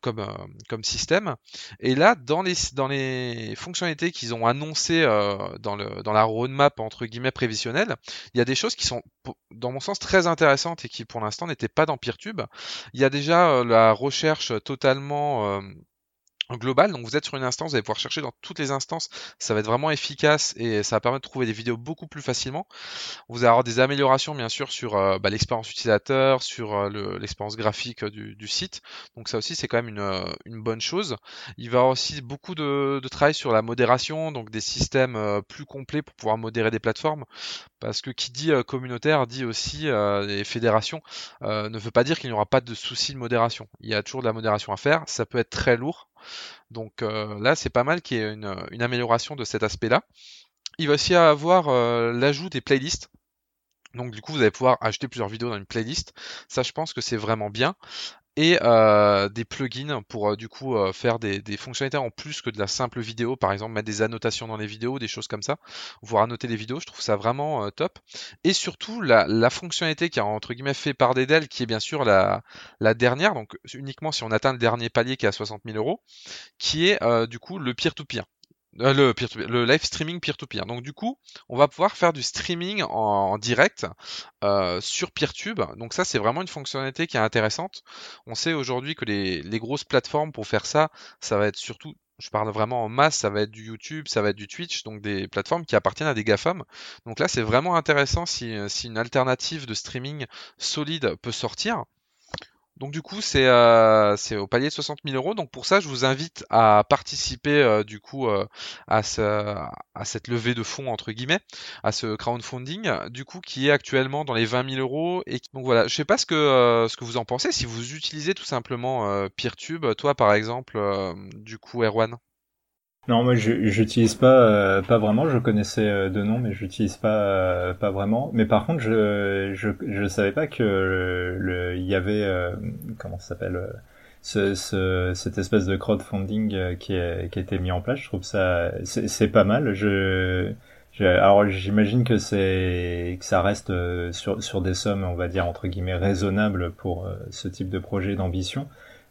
système. Et là, dans les fonctionnalités qu'ils ont annoncées dans la roadmap entre guillemets prévisionnelle, il y a des choses qui sont, dans mon sens, très intéressantes et qui pour l'instant n'étaient pas dans Peertube. Il y a déjà la recherche totalement global, donc vous êtes sur une instance, vous allez pouvoir chercher dans toutes les instances, ça va être vraiment efficace et ça va permettre de trouver des vidéos beaucoup plus facilement. Vous allez avoir des améliorations bien sûr sur l'expérience utilisateur, sur l'expérience graphique du site, donc ça aussi c'est quand même une bonne chose. Il va y avoir aussi beaucoup de travail sur la modération, donc des systèmes plus complets pour pouvoir modérer des plateformes, parce que qui dit communautaire dit aussi les fédérations, ne veut pas dire qu'il n'y aura pas de soucis de modération. Il y a toujours de la modération à faire, ça peut être très lourd. Donc là, c'est pas mal qu'il y ait une amélioration de cet aspect-là. Il va aussi avoir l'ajout des playlists. Donc du coup, vous allez pouvoir ajouter plusieurs vidéos dans une playlist. Ça, je pense que c'est vraiment bien. Et des plugins pour du coup faire des fonctionnalités en plus que de la simple vidéo, par exemple mettre des annotations dans les vidéos, des choses comme ça, voire annoter les vidéos, je trouve ça vraiment top. Et surtout la fonctionnalité qui est entre guillemets fait par Dedel, qui est bien sûr la dernière, donc uniquement si on atteint le dernier palier qui est à 60 000 euros, qui est du coup le peer-to-peer. Le live streaming peer-to-peer. Donc du coup, on va pouvoir faire du streaming en direct sur Peertube. Donc ça, c'est vraiment une fonctionnalité qui est intéressante. On sait aujourd'hui que les grosses plateformes pour faire ça, ça va être surtout, je parle vraiment en masse, ça va être du YouTube, ça va être du Twitch, donc des plateformes qui appartiennent à des GAFAM. Donc là, c'est vraiment intéressant si une alternative de streaming solide peut sortir. Donc du coup, c'est au palier de 60 000 euros. Donc pour ça, je vous invite à participer du coup à cette levée de fonds entre guillemets, à ce crowdfunding, du coup qui est actuellement dans les 20 000 euros. Et donc voilà, je sais pas ce que vous en pensez. Si vous utilisez tout simplement Peertube, toi par exemple, du coup Erwan. Non, moi j'utilise pas vraiment. Je connaissais de nom, mais j'utilise pas vraiment. Mais par contre, je savais pas que il y avait comment ça s'appelle cette espèce de crowdfunding qui était mis en place. Je trouve ça c'est pas mal. Alors j'imagine que ça reste sur des sommes, on va dire entre guillemets raisonnables pour ce type de projet d'ambition.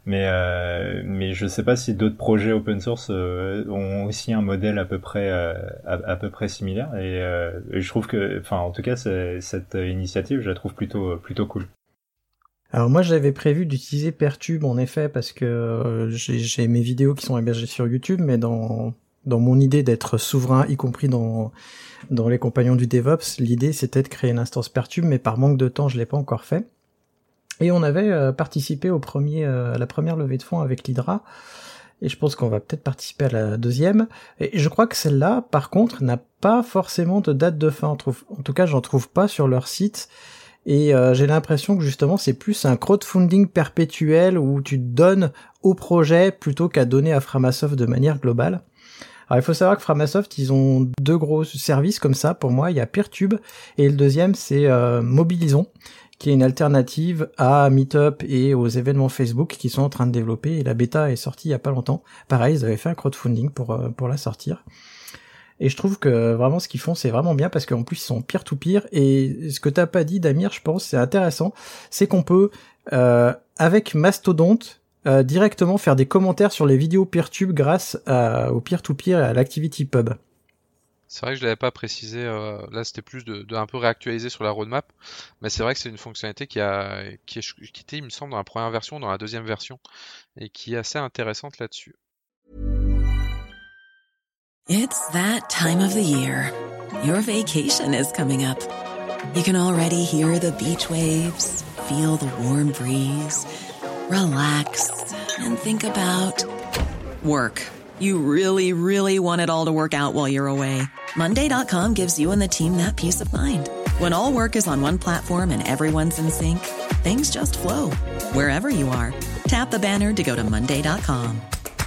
Mais je sais pas si d'autres projets open source ont aussi un modèle à peu près similaire et je trouve que, enfin en tout cas cette initiative je la trouve plutôt cool. Alors moi j'avais prévu d'utiliser Peertube en effet parce que j'ai mes vidéos qui sont hébergées sur YouTube, mais dans mon idée d'être souverain, y compris dans les compagnons du DevOps, l'idée c'était de créer une instance Peertube, mais par manque de temps je l'ai pas encore fait. Et on avait participé à la première levée de fonds avec l'Hydra, et je pense qu'on va peut-être participer à la deuxième. Et je crois que celle-là, par contre, n'a pas forcément de date de fin. En tout cas, j'en trouve pas sur leur site. Et j'ai l'impression que justement, c'est plus un crowdfunding perpétuel où tu donnes au projet plutôt qu'à donner à Framasoft de manière globale. Alors il faut savoir que Framasoft, ils ont 2 gros services comme ça pour moi. Il y a Peertube et le deuxième c'est Mobilison, qui est une alternative à Meetup et aux événements Facebook qu'ils sont en train de développer. Et la bêta est sortie il y a pas longtemps. Pareil, ils avaient fait un crowdfunding pour la sortir. Et je trouve que vraiment ce qu'ils font c'est vraiment bien parce qu'en plus ils sont peer-to-peer. Et ce que t'as pas dit Damir, je pense, c'est intéressant, c'est qu'on peut avec Mastodonte directement faire des commentaires sur les vidéos Peertube grâce au peer-to-peer et à l'ActivityPub. C'est vrai que je l'avais pas précisé, là c'était plus de un peu réactualiser sur la roadmap, mais c'est vrai que c'est une fonctionnalité qui était, il me semble, dans la première version, dans la deuxième version, et qui est assez intéressante là-dessus. It's that time of the year. Your vacation is coming up. You can already hear the beach waves, feel the warm breeze, relax, and think about work. You really, really want it all to work out while you're away. Monday.com gives you and the team that peace of mind. When all work is on one platform and everyone's in sync, things just flow. Wherever you are, tap the banner to go to Monday.com.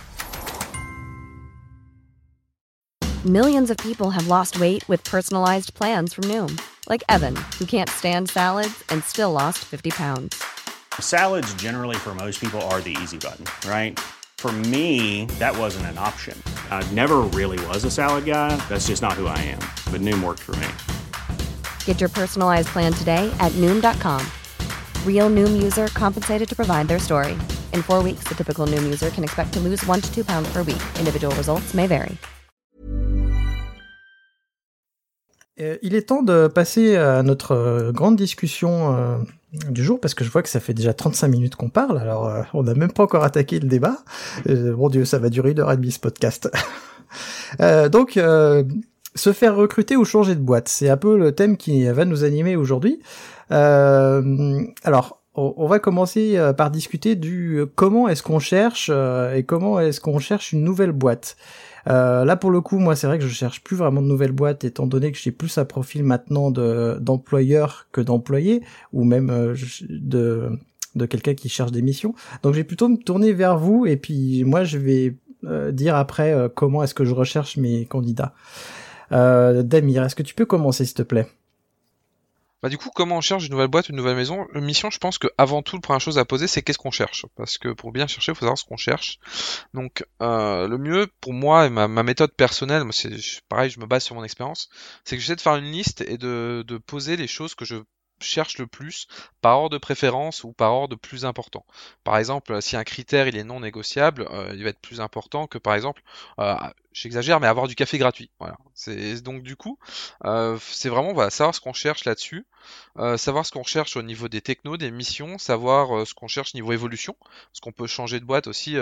Millions of people have lost weight with personalized plans from Noom. Like Evan, who can't stand salads and still lost 50 pounds. Salads generally for most people are the easy button, right? For me, that wasn't an option. I never really was a salad guy. That's just not who I am. But Noom worked for me. Get your personalized plan today at Noom.com. Real Noom user compensated to provide their story. In 4 weeks, the typical Noom user can expect to lose 1 to 2 pounds per week. Individual results may vary. Il est temps de passer à notre grande discussion du jour, parce que je vois que ça fait déjà 35 minutes qu'on parle, alors on n'a même pas encore attaqué le débat. Mon Dieu, ça va durer 1h30 ce podcast. Donc, se faire recruter ou changer de boîte, c'est un peu le thème qui va nous animer aujourd'hui. Alors, on va commencer par discuter du comment est-ce qu'on cherche et comment est-ce qu'on cherche une nouvelle boîte. Là pour le coup, moi c'est vrai que je cherche plus vraiment de nouvelles boîtes, étant donné que j'ai plus un profil maintenant d'employeur que d'employé, ou même de quelqu'un qui cherche des missions. Donc je vais plutôt me tourner vers vous, et puis moi je vais dire après comment est-ce que je recherche mes candidats. Damir, est-ce que tu peux commencer s'il te plaît? Bah du coup, comment on cherche une nouvelle boîte, une nouvelle mission, je pense que avant tout, la première chose à poser, c'est qu'est-ce qu'on cherche. Parce que pour bien chercher, il faut savoir ce qu'on cherche. Donc le mieux pour moi et ma méthode personnelle, moi, c'est pareil, je me base sur mon expérience, c'est que j'essaie de faire une liste et de poser les choses que je cherche le plus par ordre de préférence ou par ordre plus important. Par exemple, si un critère il est non négociable, il va être plus important que par exemple, j'exagère, mais avoir du café gratuit. Voilà. Donc du coup, c'est vraiment savoir ce qu'on cherche là-dessus, savoir ce qu'on cherche au niveau des technos, des missions, savoir ce qu'on cherche niveau évolution, parce qu'on peut changer de boîte aussi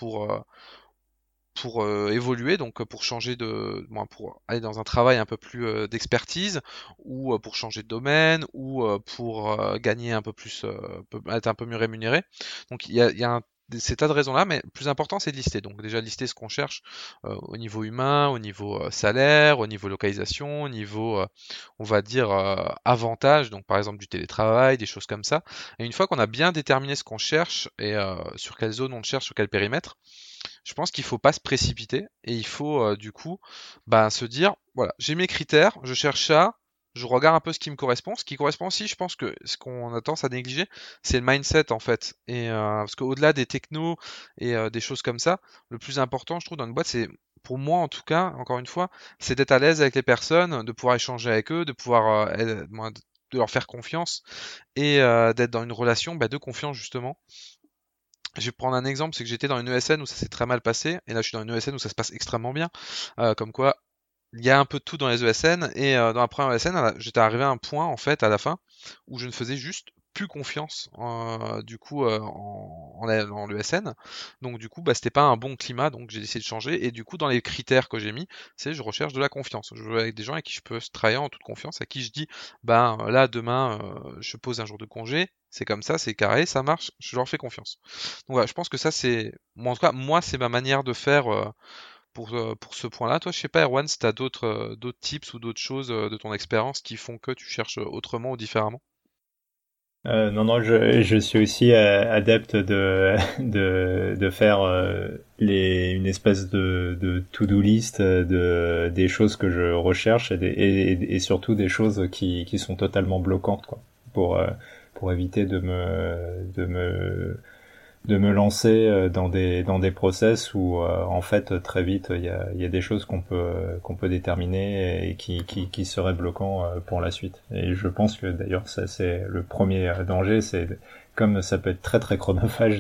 pour évoluer, donc pour changer pour aller dans un travail un peu plus d'expertise, ou pour changer de domaine, ou pour gagner un peu plus, être un peu mieux rémunéré. Donc il y a ces tas de raisons-là, mais le plus important c'est de lister. Donc déjà lister ce qu'on cherche au niveau humain, au niveau salaire, au niveau localisation, au niveau, on va dire, avantage, donc par exemple du télétravail, des choses comme ça. Et une fois qu'on a bien déterminé ce qu'on cherche et sur quelle zone on le cherche, sur quel périmètre, je pense qu'il faut pas se précipiter et il faut du coup se dire voilà, j'ai mes critères, je cherche ça, je regarde un peu ce qui me correspond. Ce qui correspond aussi, je pense que ce qu'on a tendance à négliger, c'est le mindset en fait. Et parce qu'au-delà des technos et des choses comme ça, le plus important, je trouve, dans une boîte, c'est pour moi en tout cas, encore une fois, c'est d'être à l'aise avec les personnes, de pouvoir échanger avec eux, de pouvoir de leur faire confiance et d'être dans une relation de confiance justement. Je vais prendre un exemple, c'est que j'étais dans une ESN où ça s'est très mal passé, et là je suis dans une ESN où ça se passe extrêmement bien. Comme quoi, il y a un peu de tout dans les ESN, et dans la première ESN, j'étais arrivé à un point, en fait, à la fin, où je ne faisais juste plus confiance, du coup, en l'ESN. Donc du coup, c'était pas un bon climat, donc j'ai décidé de changer, et du coup, dans les critères que j'ai mis, je recherche de la confiance. Je veux avec des gens avec qui je peux travailler en toute confiance, à qui je dis, là, demain, je pose un jour de congé, c'est comme ça, c'est carré, ça marche, je leur fais confiance. Donc voilà, je pense que ça c'est, en tout cas, moi c'est ma manière de faire pour ce point-là. Toi, je sais pas, Erwan, si t'as d'autres tips ou d'autres choses de ton expérience qui font que tu cherches autrement ou différemment. Non, je suis aussi adepte de faire une espèce de to-do list des choses que je recherche et surtout des choses qui sont totalement bloquantes, quoi, pour éviter de me lancer dans des process où en fait très vite il y a des choses qu'on peut déterminer et qui seraient bloquants pour la suite. Et je pense que d'ailleurs ça c'est le premier danger, c'est comme ça peut être très très chronophage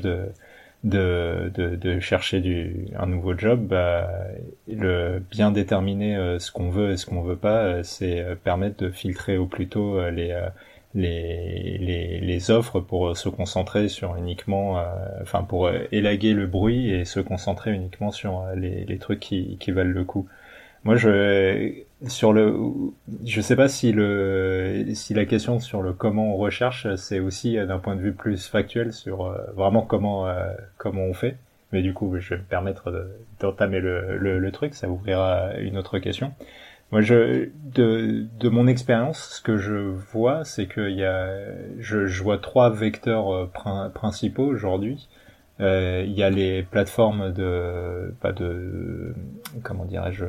de chercher un nouveau job, bah le bien déterminer ce qu'on veut et ce qu'on veut pas, c'est permettre de filtrer au plus tôt les offres pour se concentrer sur uniquement pour élaguer le bruit et se concentrer uniquement sur les trucs qui valent le coup. Moi je sais pas si la question sur le comment on recherche, c'est aussi d'un point de vue plus factuel sur vraiment comment on fait, mais du coup je vais me permettre d'entamer le truc, ça ouvrira une autre question. Moi, de mon expérience, ce que je vois, c'est que je vois 3 vecteurs principaux aujourd'hui. Il y a les plateformes comment dirais-je,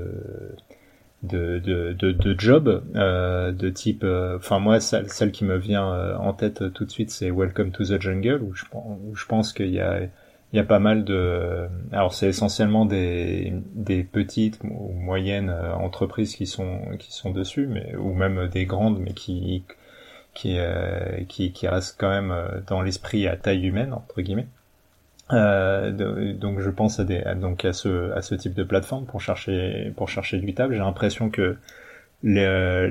de job, de type, moi, celle qui me vient en tête tout de suite, c'est Welcome to the Jungle, où je pense qu'il y a pas mal alors c'est essentiellement des petites ou moyennes entreprises qui sont dessus, ou même des grandes, mais qui restent quand même dans l'esprit à taille humaine, entre guillemets. Donc je pense à ce type de plateforme pour chercher du taf. J'ai l'impression que j'ai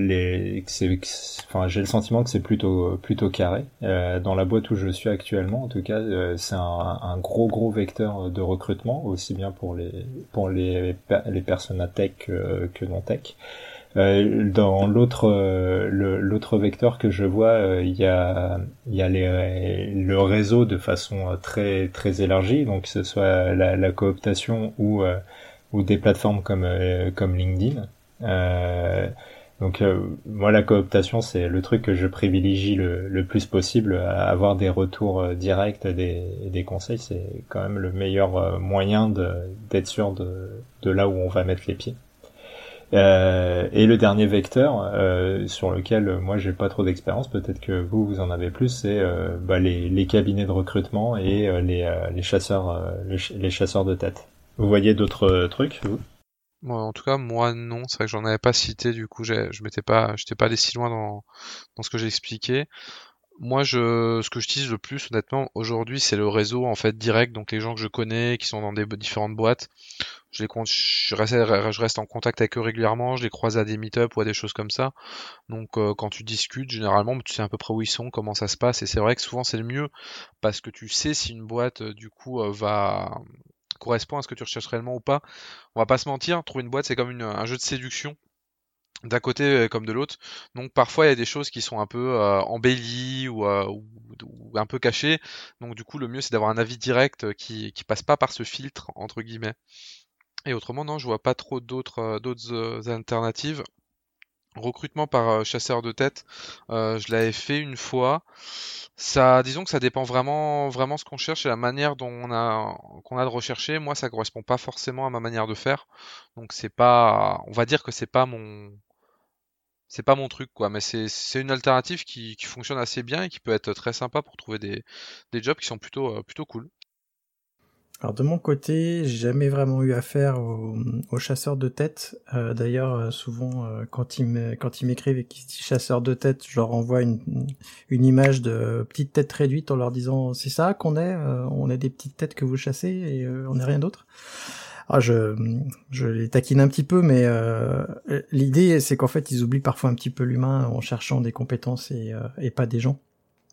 le sentiment que c'est plutôt carré. Dans la boîte où je suis actuellement, en tout cas, c'est un gros vecteur de recrutement, aussi bien pour les personnes à tech que non tech. Dans l'autre vecteur que je vois, il y a le réseau de façon très très élargie, donc que ce soit la cooptation ou des plateformes comme LinkedIn. Donc moi la cooptation c'est le truc que je privilégie le plus possible. À avoir des retours directs, des conseils, c'est quand même le meilleur moyen d'être sûr de là où on va mettre les pieds. Et le dernier vecteur sur lequel moi j'ai pas trop d'expérience, peut-être que vous en avez plus, c'est les cabinets de recrutement et les chasseurs de tête. Vous voyez d'autres trucs, vous? Moi, en tout cas, moi non, c'est vrai que j'en avais pas cité, du coup j'étais pas allé si loin dans ce que j'ai expliqué. Moi, ce que j'utilise le plus, honnêtement, aujourd'hui, c'est le réseau en fait direct, donc les gens que je connais, qui sont dans des différentes boîtes, je reste en contact avec eux régulièrement, je les croise à des meet-up ou à des choses comme ça. Donc quand tu discutes, généralement, tu sais à peu près où ils sont, comment ça se passe, et c'est vrai que souvent c'est le mieux, parce que tu sais si une boîte, du coup, correspond à ce que tu recherches réellement ou pas. On va pas se mentir, trouver une boîte, c'est comme un jeu de séduction, d'un côté comme de l'autre. Donc parfois il y a des choses qui sont un peu embellies ou un peu cachées. Donc du coup le mieux c'est d'avoir un avis direct qui passe pas par ce filtre entre guillemets. Et autrement non, je vois pas trop d'autres alternatives. Recrutement par chasseur de tête, je l'avais fait une fois. Ça, disons que ça dépend vraiment ce qu'on cherche et la manière qu'on a de rechercher. Moi, ça correspond pas forcément à ma manière de faire. Donc on va dire que c'est pas mon truc, quoi. Mais c'est une alternative qui fonctionne assez bien et qui peut être très sympa pour trouver des jobs qui sont plutôt cool. Alors de mon côté, j'ai jamais vraiment eu affaire aux chasseurs de tête. D'ailleurs, souvent quand ils m'écrivent et qu'ils disent chasseurs de tête, je leur envoie une image de petite tête réduite en leur disant c'est ça qu'on est, on est des petites têtes que vous chassez et on n'est rien d'autre. Alors je les taquine un petit peu, mais l'idée c'est qu'en fait ils oublient parfois un petit peu l'humain en cherchant des compétences et pas des gens.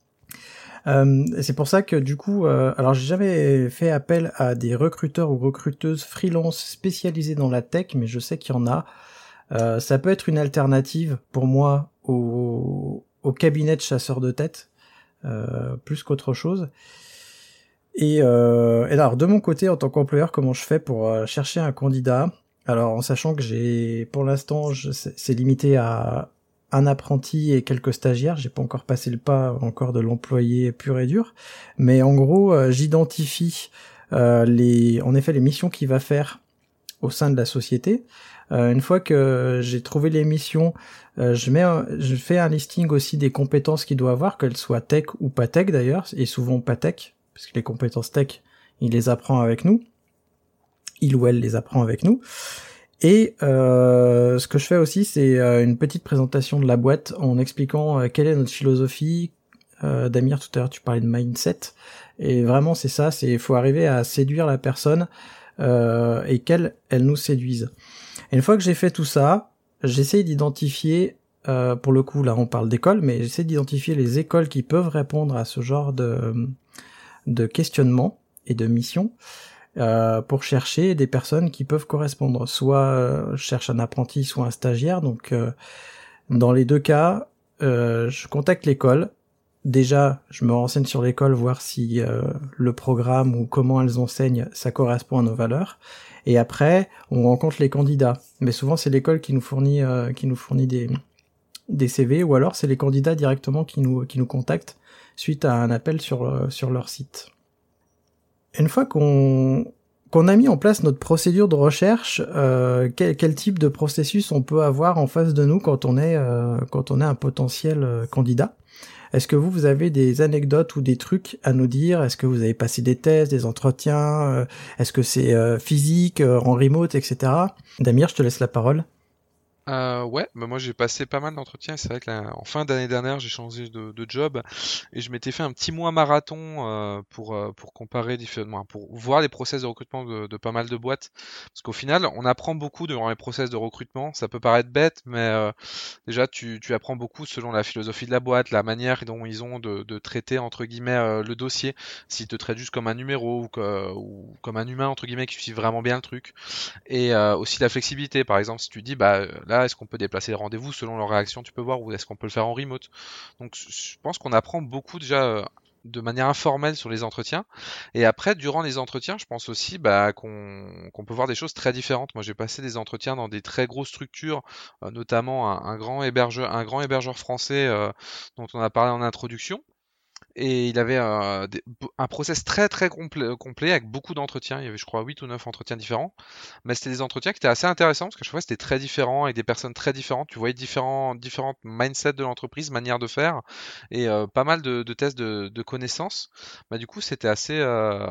C'est pour ça que du coup, alors j'ai jamais fait appel à des recruteurs ou recruteuses freelance spécialisés dans la tech, mais je sais qu'il y en a. Ça peut être une alternative pour moi au cabinet de chasseurs de tête, plus qu'autre chose. Et alors de mon côté, en tant qu'employeur, comment je fais pour chercher un candidat? Alors en sachant que pour l'instant, c'est limité à un apprenti et quelques stagiaires. J'ai pas encore passé le pas encore de l'employé pur et dur, mais en gros, j'identifie en effet les missions qu'il va faire au sein de la société. Une fois que j'ai trouvé les missions, je fais un listing aussi des compétences qu'il doit avoir, qu'elles soient tech ou pas tech d'ailleurs, et souvent pas tech, parce que les compétences tech, il les apprend avec nous. Il ou elle les apprend avec nous. Et ce que je fais aussi, c'est une petite présentation de la boîte en expliquant quelle est notre philosophie. Damir, tout à l'heure, tu parlais de mindset. Et vraiment, c'est ça, faut arriver à séduire la personne et qu'elle nous séduise. Et une fois que j'ai fait tout ça, j'essaie d'identifier, pour le coup, là on parle d'école, mais j'essaie d'identifier les écoles qui peuvent répondre à ce genre de questionnement et de mission. Pour chercher des personnes qui peuvent correspondre. Soit je cherche un apprenti, soit un stagiaire. Donc dans les deux cas, je contacte l'école. Déjà, je me renseigne sur l'école, voir si le programme ou comment elles enseignent, ça correspond à nos valeurs. Et après, on rencontre les candidats. Mais souvent, c'est l'école qui nous fournit des CV, ou alors c'est les candidats directement qui nous contactent suite à un appel sur leur site. Une fois qu'on a mis en place notre procédure de recherche, quel type de processus on peut avoir en face de nous quand on est un potentiel candidat? Est-ce que vous avez des anecdotes ou des trucs à nous dire? Est-ce que vous avez passé des tests, des entretiens? Est-ce que c'est physique, en remote, etc.? Damir, je te laisse la parole. Ouais, bah moi j'ai passé pas mal d'entretiens. C'est vrai que en fin d'année dernière j'ai changé de job et je m'étais fait un petit mois marathon pour comparer différemment, pour voir les process de recrutement de pas mal de boîtes. Parce qu'au final, on apprend beaucoup durant les process de recrutement. Ça peut paraître bête, mais déjà tu apprends beaucoup selon la philosophie de la boîte, la manière dont ils ont de traiter entre guillemets le dossier. S'ils te traitent juste comme un numéro ou comme un humain entre guillemets qui suit vraiment bien le truc. Et aussi la flexibilité. Par exemple, si tu dis bah là est-ce qu'on peut déplacer les rendez-vous selon leur réaction, tu peux voir, ou est-ce qu'on peut le faire en remote. Donc je pense qu'on apprend beaucoup déjà de manière informelle sur les entretiens. Et après, durant les entretiens, je pense aussi qu'on peut voir des choses très différentes. Moi, j'ai passé des entretiens dans des très grosses structures, notamment un grand hébergeur français dont on a parlé en introduction. Et il avait un process très très complet avec beaucoup d'entretiens. Il y avait je crois 8 ou 9 entretiens différents. Mais c'était des entretiens qui étaient assez intéressants parce que chaque fois c'était très différent avec des personnes très différentes. Tu voyais différentes mindsets de l'entreprise, manières de faire et pas mal de tests de connaissances. Bah, du coup c'était assez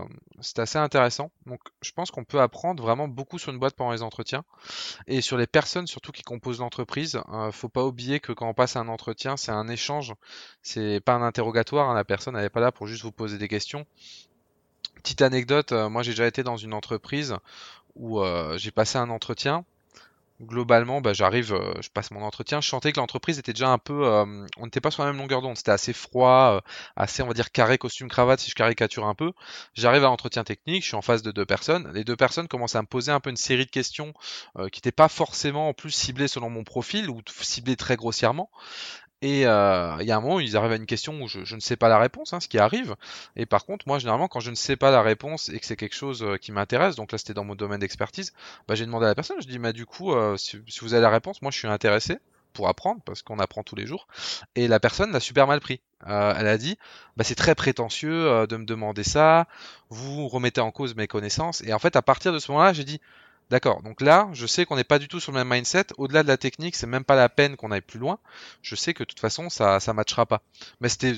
intéressant. Donc je pense qu'on peut apprendre vraiment beaucoup sur une boîte pendant les entretiens. Et sur les personnes surtout qui composent l'entreprise, faut pas oublier que quand on passe un entretien, c'est un échange, c'est pas un interrogatoire, hein, la personne elle est pas là pour juste vous poser des questions. Petite anecdote, moi j'ai déjà été dans une entreprise où j'ai passé un entretien. Globalement, j'arrive, je passe mon entretien, je sentais que l'entreprise était déjà un peu, on n'était pas sur la même longueur d'onde, c'était assez froid, assez on va dire carré, costume, cravate si je caricature un peu. J'arrive à l'entretien technique, je suis en face de deux personnes, les deux personnes commencent à me poser un peu une série de questions qui n'étaient pas forcément en plus ciblées selon mon profil ou ciblées très grossièrement. Et il y a un moment où ils arrivent à une question où je ne sais pas la réponse, hein, ce qui arrive. Et par contre, moi, généralement, quand je ne sais pas la réponse et que c'est quelque chose qui m'intéresse, donc là, c'était dans mon domaine d'expertise, j'ai demandé à la personne, je dis, du coup, si vous avez la réponse, moi, je suis intéressé pour apprendre, parce qu'on apprend tous les jours. Et la personne l'a super mal pris. Elle a dit, c'est très prétentieux de me demander ça, vous remettez en cause mes connaissances. Et en fait, à partir de ce moment-là, j'ai dit, d'accord, donc là, je sais qu'on n'est pas du tout sur le même mindset. Au-delà de la technique, c'est même pas la peine qu'on aille plus loin. Je sais que de toute façon, ça matchera pas. Mais c'était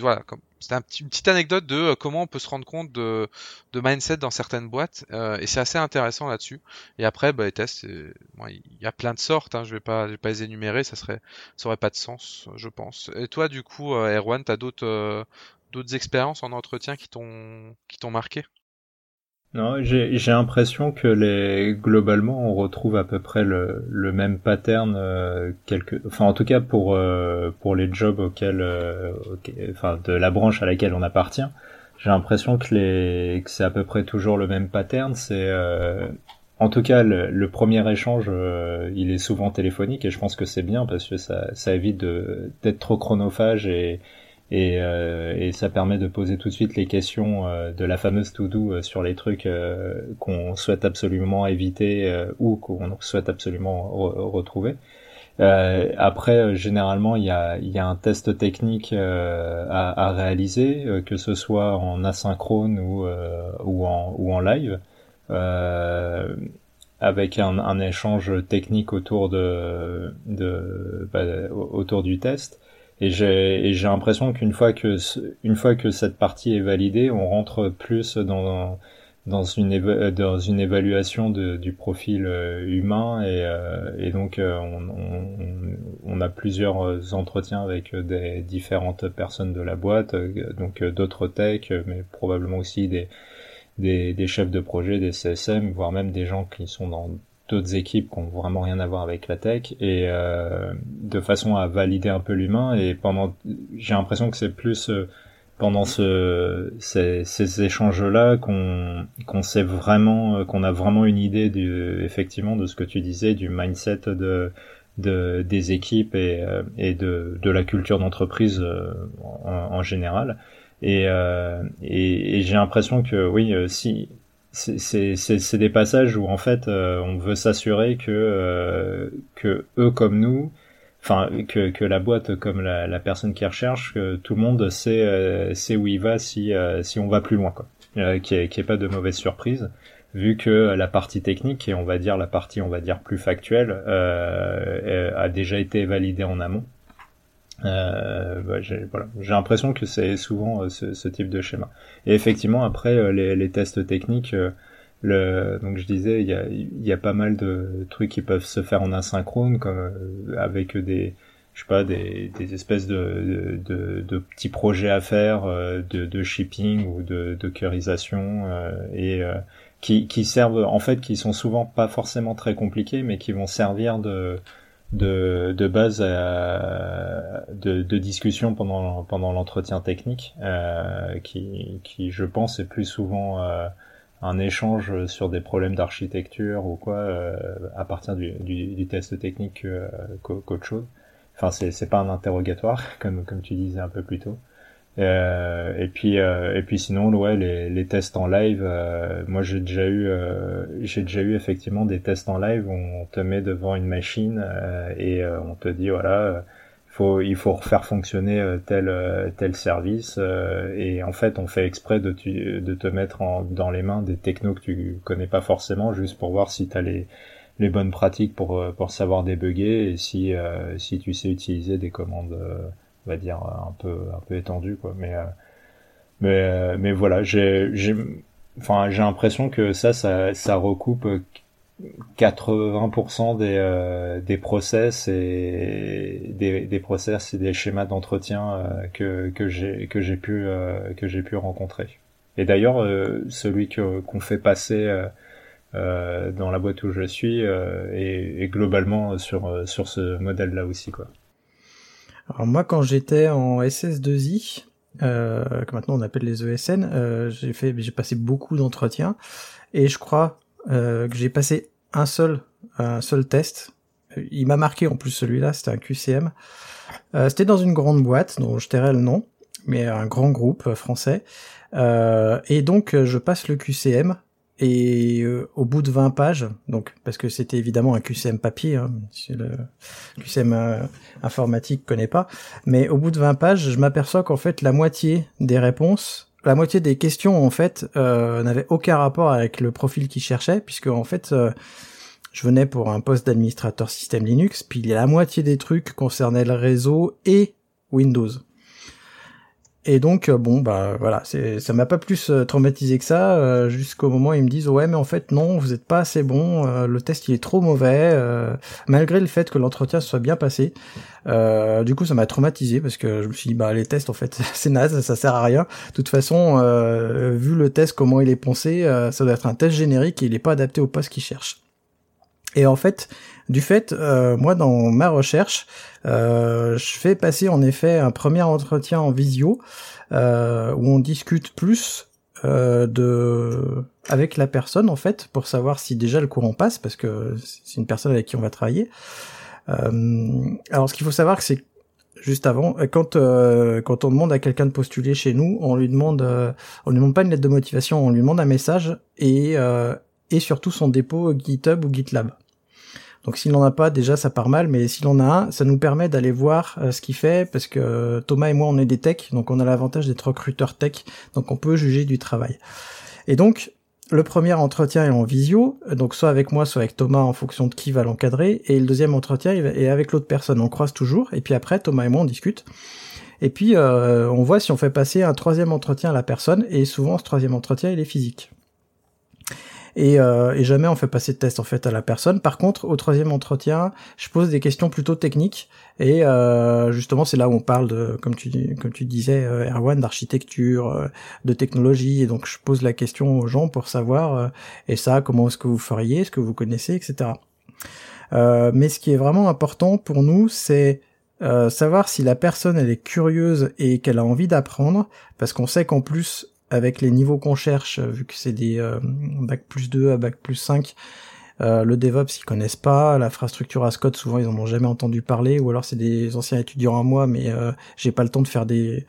une petite anecdote de comment on peut se rendre compte de mindset dans certaines boîtes, et c'est assez intéressant là-dessus. Et après, les tests, il y a plein de sortes. Hein, je vais pas les énumérer, ça aurait pas de sens, je pense. Et toi, du coup, Erwan, t'as d'autres expériences en entretien qui t'ont marqué? Non, j'ai l'impression que globalement on retrouve à peu près le même pattern en tout cas pour les jobs auxquels de la branche à laquelle on appartient. J'ai l'impression que c'est à peu près toujours le même pattern, c'est en tout cas le premier échange il est souvent téléphonique et je pense que c'est bien parce que ça évite d'être trop chronophage et ça permet de poser tout de suite les questions de la fameuse to-do sur les trucs qu'on souhaite absolument éviter ou qu'on souhaite absolument retrouver. Après, généralement, il y a un test technique à réaliser, que ce soit en asynchrone ou en live, avec un échange technique autour autour du test. Et j'ai l'impression qu'une fois que cette partie est validée, on rentre plus dans une évaluation du profil humain, et donc on a plusieurs entretiens avec des différentes personnes de la boîte, donc d'autres techs, mais probablement aussi des chefs de projet, des CSM, voire même des gens qui sont dans d'autres équipes qui ont vraiment rien à voir avec la tech, et de façon à valider un peu l'humain. Et j'ai l'impression que c'est plus pendant ces échanges-là qu'on sait vraiment, qu'on a vraiment une idée effectivement de ce que tu disais, du mindset des équipes et de la culture d'entreprise en général. Et j'ai l'impression que oui, si c'est des passages où en fait on veut s'assurer que eux comme nous, enfin que la boîte comme la personne qui recherche, que tout le monde sait où il va si on va plus loin, quoi. Qu'il y ait pas de mauvaise surprise, vu que la partie technique et la partie plus factuelle a déjà été validée en amont. J'ai l'impression que c'est souvent ce type de schéma. Et effectivement, après les tests techniques, donc je disais, il y a pas mal de trucs qui peuvent se faire en asynchrone, comme avec des espèces de petits projets à faire, de shipping ou de dockerisation, et qui servent, en fait, qui sont souvent pas forcément très compliqués, mais qui vont servir de base de discussion pendant l'entretien technique, qui je pense est plus souvent un échange sur des problèmes d'architecture ou quoi, à partir du test technique qu'autre chose. Enfin, c'est pas un interrogatoire comme tu disais un peu plus tôt. Et puis sinon, ouais, les tests en live, moi j'ai déjà eu effectivement des tests en live où on te met devant une machine, et on te dit voilà, il faut refaire fonctionner tel service, et en fait on fait exprès de te mettre dans les mains des technos que tu connais pas forcément, juste pour voir si t'as les bonnes pratiques pour savoir débugger, et si tu sais utiliser des commandes on va dire un peu étendu, quoi. Mais voilà, j'ai l'impression que ça recoupe 80% des process et des process et des schémas d'entretien que j'ai pu rencontrer. Et d'ailleurs, celui qu'on fait passer dans la boîte où je suis est globalement sur ce modèle-là aussi, quoi. Alors moi, quand j'étais en SS2I, que maintenant on appelle les ESN, j'ai passé beaucoup d'entretiens, et je crois que j'ai passé un seul test. Il m'a marqué en plus, celui-là, c'était un QCM. C'était dans une grande boîte dont je tairai le nom, mais un grand groupe français. Et donc je passe le QCM. Et au bout de 20 pages, donc parce que c'était évidemment un QCM papier, hein, si le QCM informatique connaît pas, mais au bout de 20 pages, je m'aperçois qu'en fait la moitié des questions en fait n'avaient aucun rapport avec le profil qu'ils cherchaient, puisque en fait je venais pour un poste d'administrateur système Linux, puis la moitié des trucs concernaient le réseau et Windows. Et donc voilà, ça m'a pas plus traumatisé que ça, jusqu'au moment où ils me disent ouais mais en fait non, vous êtes pas assez bon, le test il est trop mauvais, malgré le fait que l'entretien se soit bien passé. Du coup ça m'a traumatisé, parce que je me suis dit les tests en fait c'est naze, ça sert à rien. De toute façon, vu le test comment il est pensé, ça doit être un test générique et il est pas adapté au poste qu'ils cherchent. Et en fait, moi dans ma recherche, je fais passer en effet un premier entretien en visio, où on discute plus avec la personne en fait, pour savoir si déjà le courant passe, parce que c'est une personne avec qui on va travailler. Alors ce qu'il faut savoir, c'est juste avant, quand on demande à quelqu'un de postuler chez nous, on lui demande pas une lettre de motivation, on lui demande un message et surtout son dépôt GitHub ou GitLab. Donc s'il n'en a pas, déjà ça part mal, mais s'il en a un, ça nous permet d'aller voir ce qu'il fait, parce que Thomas et moi on est des techs, donc on a l'avantage d'être recruteurs tech, donc on peut juger du travail. Et donc le premier entretien est en visio, donc soit avec moi, soit avec Thomas en fonction de qui va l'encadrer, et le deuxième entretien est avec l'autre personne, on croise toujours, et puis après Thomas et moi on discute. Et puis on voit si on fait passer un troisième entretien à la personne, et souvent ce troisième entretien il est physique. Et jamais on fait passer de test en fait à la personne. Par contre, au troisième entretien, je pose des questions plutôt techniques, et justement c'est là où on parle de, comme tu disais Erwan, d'architecture, de technologie, et donc je pose la question aux gens pour savoir et ça, comment est-ce que vous feriez, est-ce que vous connaissez, etc. Mais ce qui est vraiment important pour nous, c'est savoir si la personne elle est curieuse et qu'elle a envie d'apprendre, parce qu'on sait qu'en plus avec les niveaux qu'on cherche, vu que c'est des bac plus 2 à bac plus 5, le DevOps ils connaissent pas, l'infrastructure as code souvent ils en ont jamais entendu parler, ou alors c'est des anciens étudiants à moi, mais j'ai pas le temps de faire des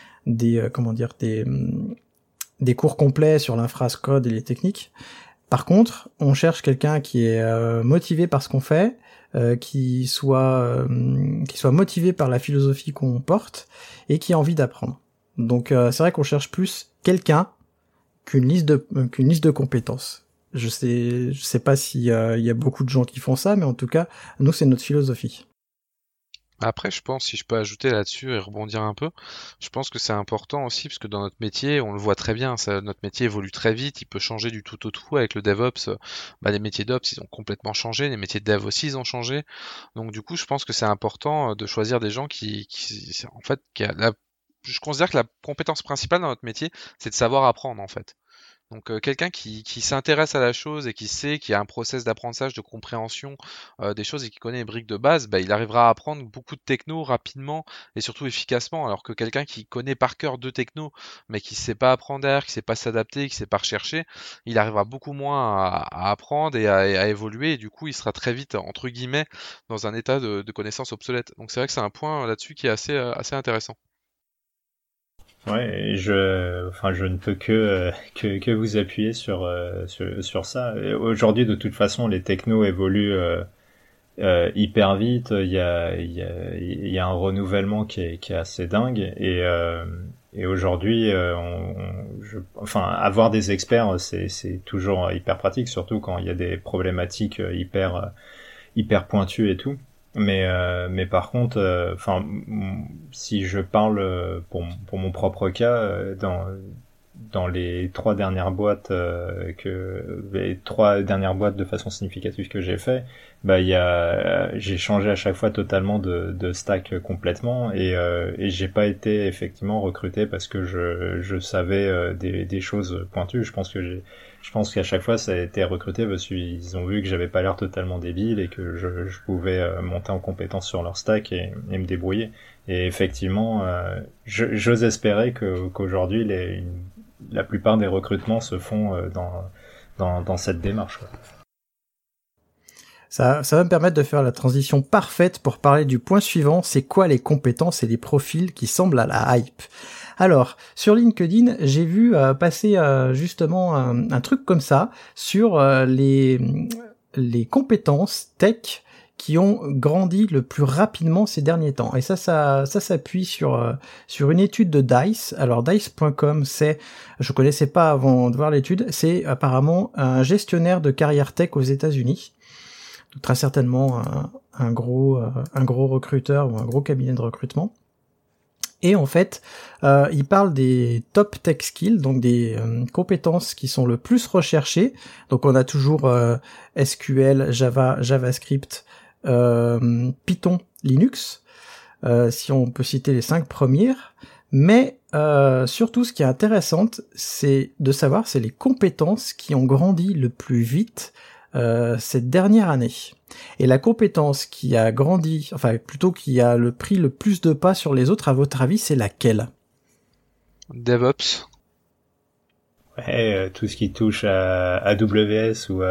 cours complets sur l'infra as code et les techniques. Par contre, on cherche quelqu'un qui est motivé par ce qu'on fait, qui soit motivé par la philosophie qu'on porte et qui a envie d'apprendre. Donc c'est vrai qu'on cherche plus quelqu'un qu'une liste de compétences. Je sais pas s'il y a beaucoup de gens qui font ça, mais en tout cas, nous c'est notre philosophie. Après, je pense, si je peux ajouter là-dessus et rebondir un peu, je pense que c'est important aussi, parce que dans notre métier, on le voit très bien, notre métier évolue très vite, il peut changer du tout au tout. Avec le DevOps, les métiers d'Ops, ils ont complètement changé, les métiers de Dev aussi, ils ont changé. Donc du coup, je pense que c'est important de choisir des gens qui je considère que la compétence principale dans notre métier, c'est de savoir apprendre, en fait. Donc quelqu'un qui s'intéresse à la chose et qui sait qu'il y a un process d'apprentissage, de compréhension des choses et qui connaît les briques de base, il arrivera à apprendre beaucoup de techno rapidement et surtout efficacement, alors que quelqu'un qui connaît par cœur 2 technos mais qui sait pas apprendre derrière, qui sait pas s'adapter, qui sait pas rechercher, il arrivera beaucoup moins à apprendre et à évoluer, et du coup il sera très vite entre guillemets dans un état de connaissance obsolète. Donc c'est vrai que c'est un point là-dessus qui est assez intéressant. Ouais, et je ne peux que vous appuyer sur ça. Et aujourd'hui, de toute façon, les technos évoluent hyper vite. Il y a un renouvellement qui est assez dingue. Et aujourd'hui, avoir des experts, c'est toujours hyper pratique, surtout quand il y a des problématiques hyper pointues et tout. Mais par contre, si je parle pour mon propre cas, dans les 3 dernières boîtes de façon significative que j'ai fait, j'ai changé à chaque fois totalement de stack complètement, et j'ai pas été effectivement recruté parce que je savais des choses pointues. Je pense qu'à chaque fois ça a été recruté parce qu'ils ont vu que j'avais pas l'air totalement débile et que je pouvais monter en compétence sur leur stack et me débrouiller. Et effectivement, j'ose espérer qu'aujourd'hui la plupart des recrutements se font dans cette démarche. Ça va me permettre de faire la transition parfaite pour parler du point suivant, c'est quoi les compétences et les profils qui semblent à la hype. Alors, sur LinkedIn, j'ai vu passer justement un truc comme ça sur les compétences tech qui ont grandi le plus rapidement ces derniers temps. Et ça s'appuie sur une étude de Dice. Alors Dice.com, je connaissais pas avant de voir l'étude, c'est apparemment un gestionnaire de carrière tech aux États-Unis. Donc, très certainement un gros recruteur ou un gros cabinet de recrutement. Et en fait, il parle des top tech skills, donc des compétences qui sont le plus recherchées. Donc on a toujours SQL, Java, JavaScript, Python, Linux, si on peut citer les 5 premières. Mais surtout, ce qui est intéressant, c'est de savoir, c'est les compétences qui ont grandi le plus vite cette dernière année. Et la compétence qui a grandi, enfin plutôt qui a pris le plus de pas sur les autres, à votre avis, c'est laquelle? DevOps. Ouais, tout ce qui touche à AWS ou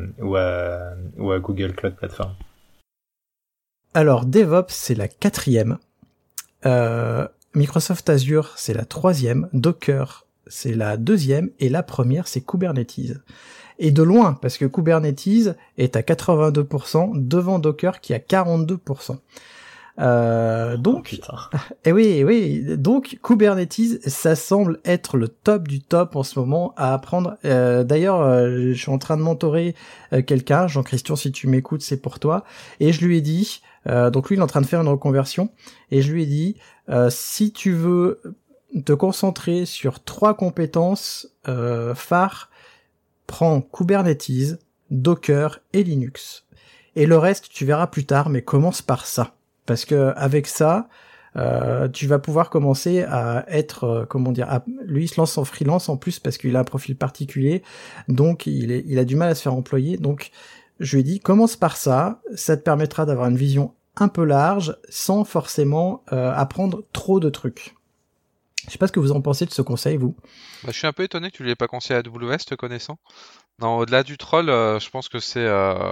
à Google Cloud Platform. Alors DevOps, c'est la 4e. Microsoft Azure, c'est la 3e. Docker, c'est la 2e. Et la première, c'est Kubernetes. Et de loin, parce que Kubernetes est à 82% devant Docker qui est à 42%. Donc, oui, donc Kubernetes, ça semble être le top du top en ce moment à apprendre. D'ailleurs, je suis en train de mentorer quelqu'un, Jean-Christian, si tu m'écoutes, c'est pour toi. Et je lui ai dit, donc lui, il est en train de faire une reconversion, et je lui ai dit, si tu veux te concentrer sur 3 compétences phares, prends Kubernetes, Docker et Linux. Et le reste, tu verras plus tard, mais commence par ça. Parce que avec ça, tu vas pouvoir commencer à être, lui il se lance en freelance en plus parce qu'il a un profil particulier, donc il a du mal à se faire employer. Donc je lui ai dit commence par ça, ça te permettra d'avoir une vision un peu large sans forcément apprendre trop de trucs. Je sais pas ce que vous en pensez de ce conseil, vous. Je suis un peu étonné que tu l'aies pas conseillé à AWS, te connaissant. Non, au-delà du troll, je pense que c'est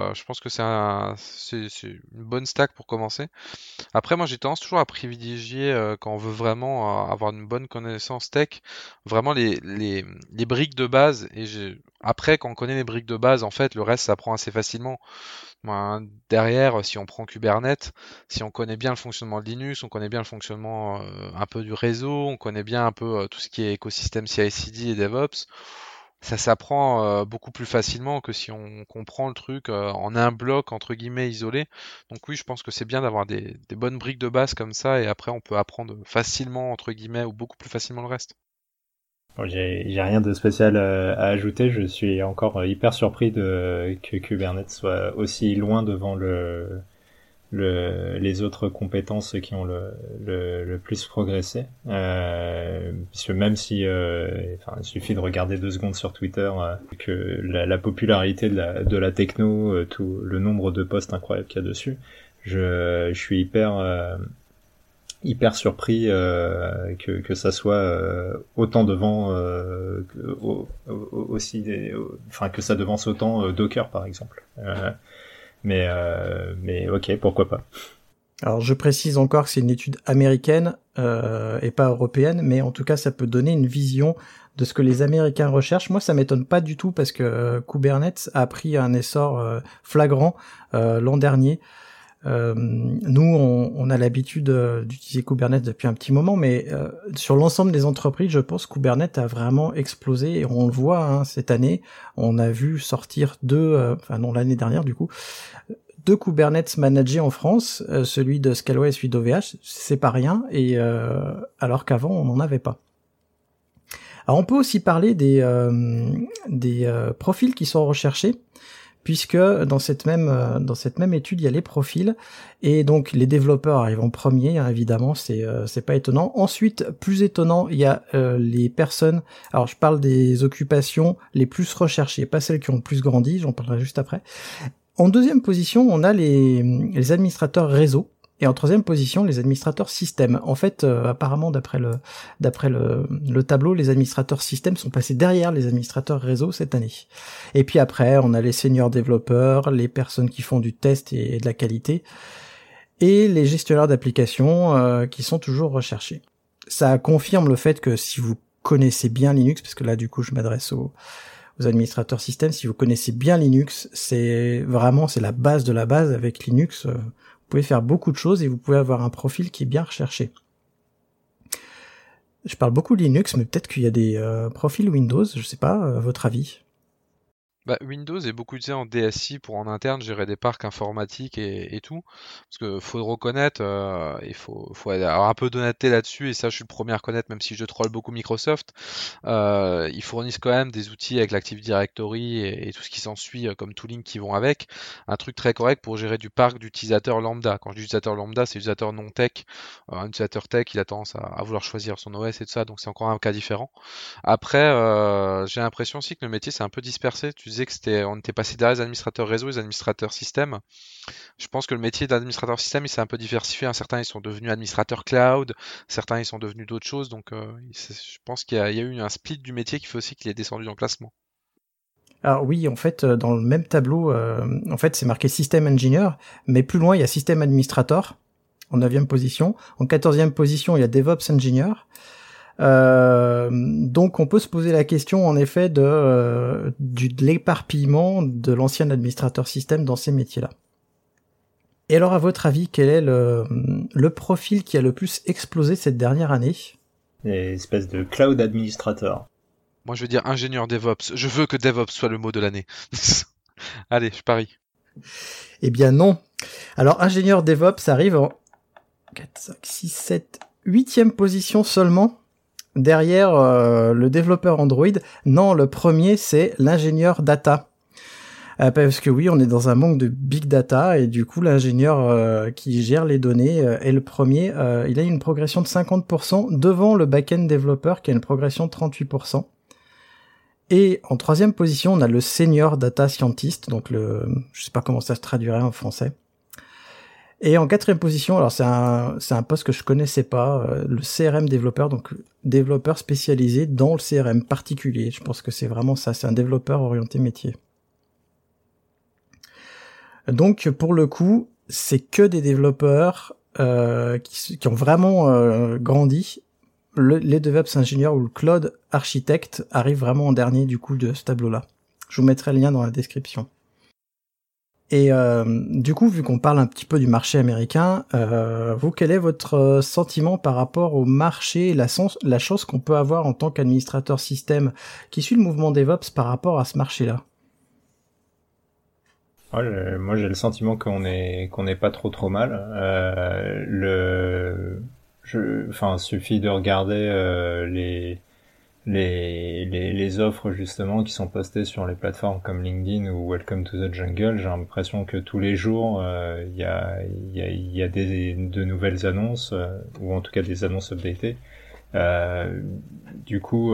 une bonne stack pour commencer. Après, moi, j'ai tendance toujours à privilégier quand on veut vraiment avoir une bonne connaissance tech, vraiment les briques de base. Et après, quand on connaît les briques de base, en fait, le reste, ça prend assez facilement. Derrière, si on prend Kubernetes, si on connaît bien le fonctionnement de Linux, on connaît bien le fonctionnement un peu du réseau, on connaît bien un peu tout ce qui est écosystème CI/CD et DevOps. Ça s'apprend beaucoup plus facilement que si on comprend le truc en un bloc entre guillemets isolé. Donc oui, je pense que c'est bien d'avoir des bonnes briques de base comme ça, et après on peut apprendre facilement entre guillemets ou beaucoup plus facilement le reste. Bon, j'ai rien de spécial à ajouter. Je suis encore hyper surpris que Kubernetes soit aussi loin devant les autres compétences qui ont le plus progressé, puisque même si il suffit de regarder 2 secondes sur Twitter que la popularité de la techno, tout le nombre de posts incroyables qu'il y a dessus, je suis hyper surpris que ça soit autant devant que ça devance autant Docker par exemple. Mais ok, pourquoi pas. Alors je précise encore que c'est une étude américaine et pas européenne, mais en tout cas ça peut donner une vision de ce que les Américains recherchent. Moi ça m'étonne pas du tout parce que Kubernetes a pris un essor flagrant l'an dernier. Nous on a l'habitude d'utiliser Kubernetes depuis un petit moment, mais sur l'ensemble des entreprises, je pense que Kubernetes a vraiment explosé, et on le voit cette année. On a vu sortir l'année dernière du coup, 2 Kubernetes managés en France, celui de Scaleway et celui d'OVH, c'est pas rien, et alors qu'avant on n'en avait pas. Alors on peut aussi parler des profils qui sont recherchés, puisque dans cette même étude, il y a les profils, et donc les développeurs arrivent en premier, évidemment, c'est pas étonnant. Ensuite, plus étonnant, il y a les personnes, alors je parle des occupations les plus recherchées, pas celles qui ont le plus grandi, j'en parlerai juste après. En deuxième position, on a les administrateurs réseau, et en troisième position, les administrateurs système. En fait, apparemment, d'après le tableau, les administrateurs système sont passés derrière les administrateurs réseau cette année. Et puis après, on a les seniors développeurs, les personnes qui font du test et de la qualité, et les gestionnaires d'applications qui sont toujours recherchés. Ça confirme le fait que si vous connaissez bien Linux, parce que là, du coup, je m'adresse aux administrateurs système, si vous connaissez bien Linux, c'est la base de la base. Avec Linux, vous pouvez faire beaucoup de choses et vous pouvez avoir un profil qui est bien recherché. Je parle beaucoup de Linux, mais peut-être qu'il y a des profils Windows, je sais pas, votre avis? Windows est beaucoup utilisé en DSI pour en interne gérer des parcs informatiques et tout, parce que faut le reconnaître, il faut avoir un peu d'honnêteté là-dessus, et ça je suis le premier à reconnaître, même si je troll beaucoup Microsoft. Ils fournissent quand même des outils avec l'Active Directory et tout ce qui s'ensuit comme tooling qui vont avec, un truc très correct pour gérer du parc d'utilisateurs lambda. Quand je dis utilisateur lambda, c'est utilisateur non tech. Un utilisateur tech, il a tendance à vouloir choisir son OS et tout ça, donc c'est encore un cas différent. Après, j'ai l'impression aussi que le métier s'est un peu dispersé. Tu disais on était passé derrière les administrateurs réseau et les administrateurs système. Je pense que le métier d'administrateur système, il s'est un peu diversifié. Certains, ils sont devenus administrateurs cloud, certains, ils sont devenus d'autres choses. Donc, je pense qu'il y a eu un split du métier qui fait aussi qu'il est descendu dans le classement. Alors oui, en fait, dans le même tableau, en fait, c'est marqué System Engineer, mais plus loin, il y a System Administrator, en 9e position. En 14e position, il y a DevOps Engineer. Donc on peut se poser la question en effet de l'éparpillement de l'ancien administrateur système dans ces métiers-là. Et alors à votre avis, quel est le profil qui a le plus explosé cette dernière année ? Les espèces de cloud administrator. Moi je veux dire ingénieur DevOps. Je veux que DevOps soit le mot de l'année. Allez, je parie. Eh bien non. Alors ingénieur DevOps arrive en 4, 5, 6, 7, 8e position seulement. Derrière le développeur Android, non, le premier c'est l'ingénieur data. Parce que oui, on est dans un manque de big data et du coup l'ingénieur qui gère les données est le premier. Il a une progression de 50% devant le back-end développeur qui a une progression de 38%. Et en 3e position, on a le senior data scientist, donc je sais pas comment ça se traduirait en français. Et en 4e position, alors c'est un poste que je connaissais pas, le CRM développeur, donc développeur spécialisé dans le CRM particulier. Je pense que c'est vraiment ça, c'est un développeur orienté métier. Donc pour le coup, c'est que des développeurs qui ont vraiment grandi. Les DevOps ingénieurs ou le Cloud architecte arrivent vraiment en dernier du coup de ce tableau-là. Je vous mettrai le lien dans la description. Et du coup, vu qu'on parle un petit peu du marché américain, vous, quel est votre sentiment par rapport au marché et la chance qu'on peut avoir en tant qu'administrateur système qui suit le mouvement DevOps par rapport à ce marché-là ? Ouais, moi, j'ai le sentiment qu'on est pas trop mal. Suffit de regarder les offres justement qui sont postées sur les plateformes comme LinkedIn ou Welcome to the Jungle. J'ai l'impression que tous les jours il y a de nouvelles annonces ou en tout cas des annonces updatées. Du coup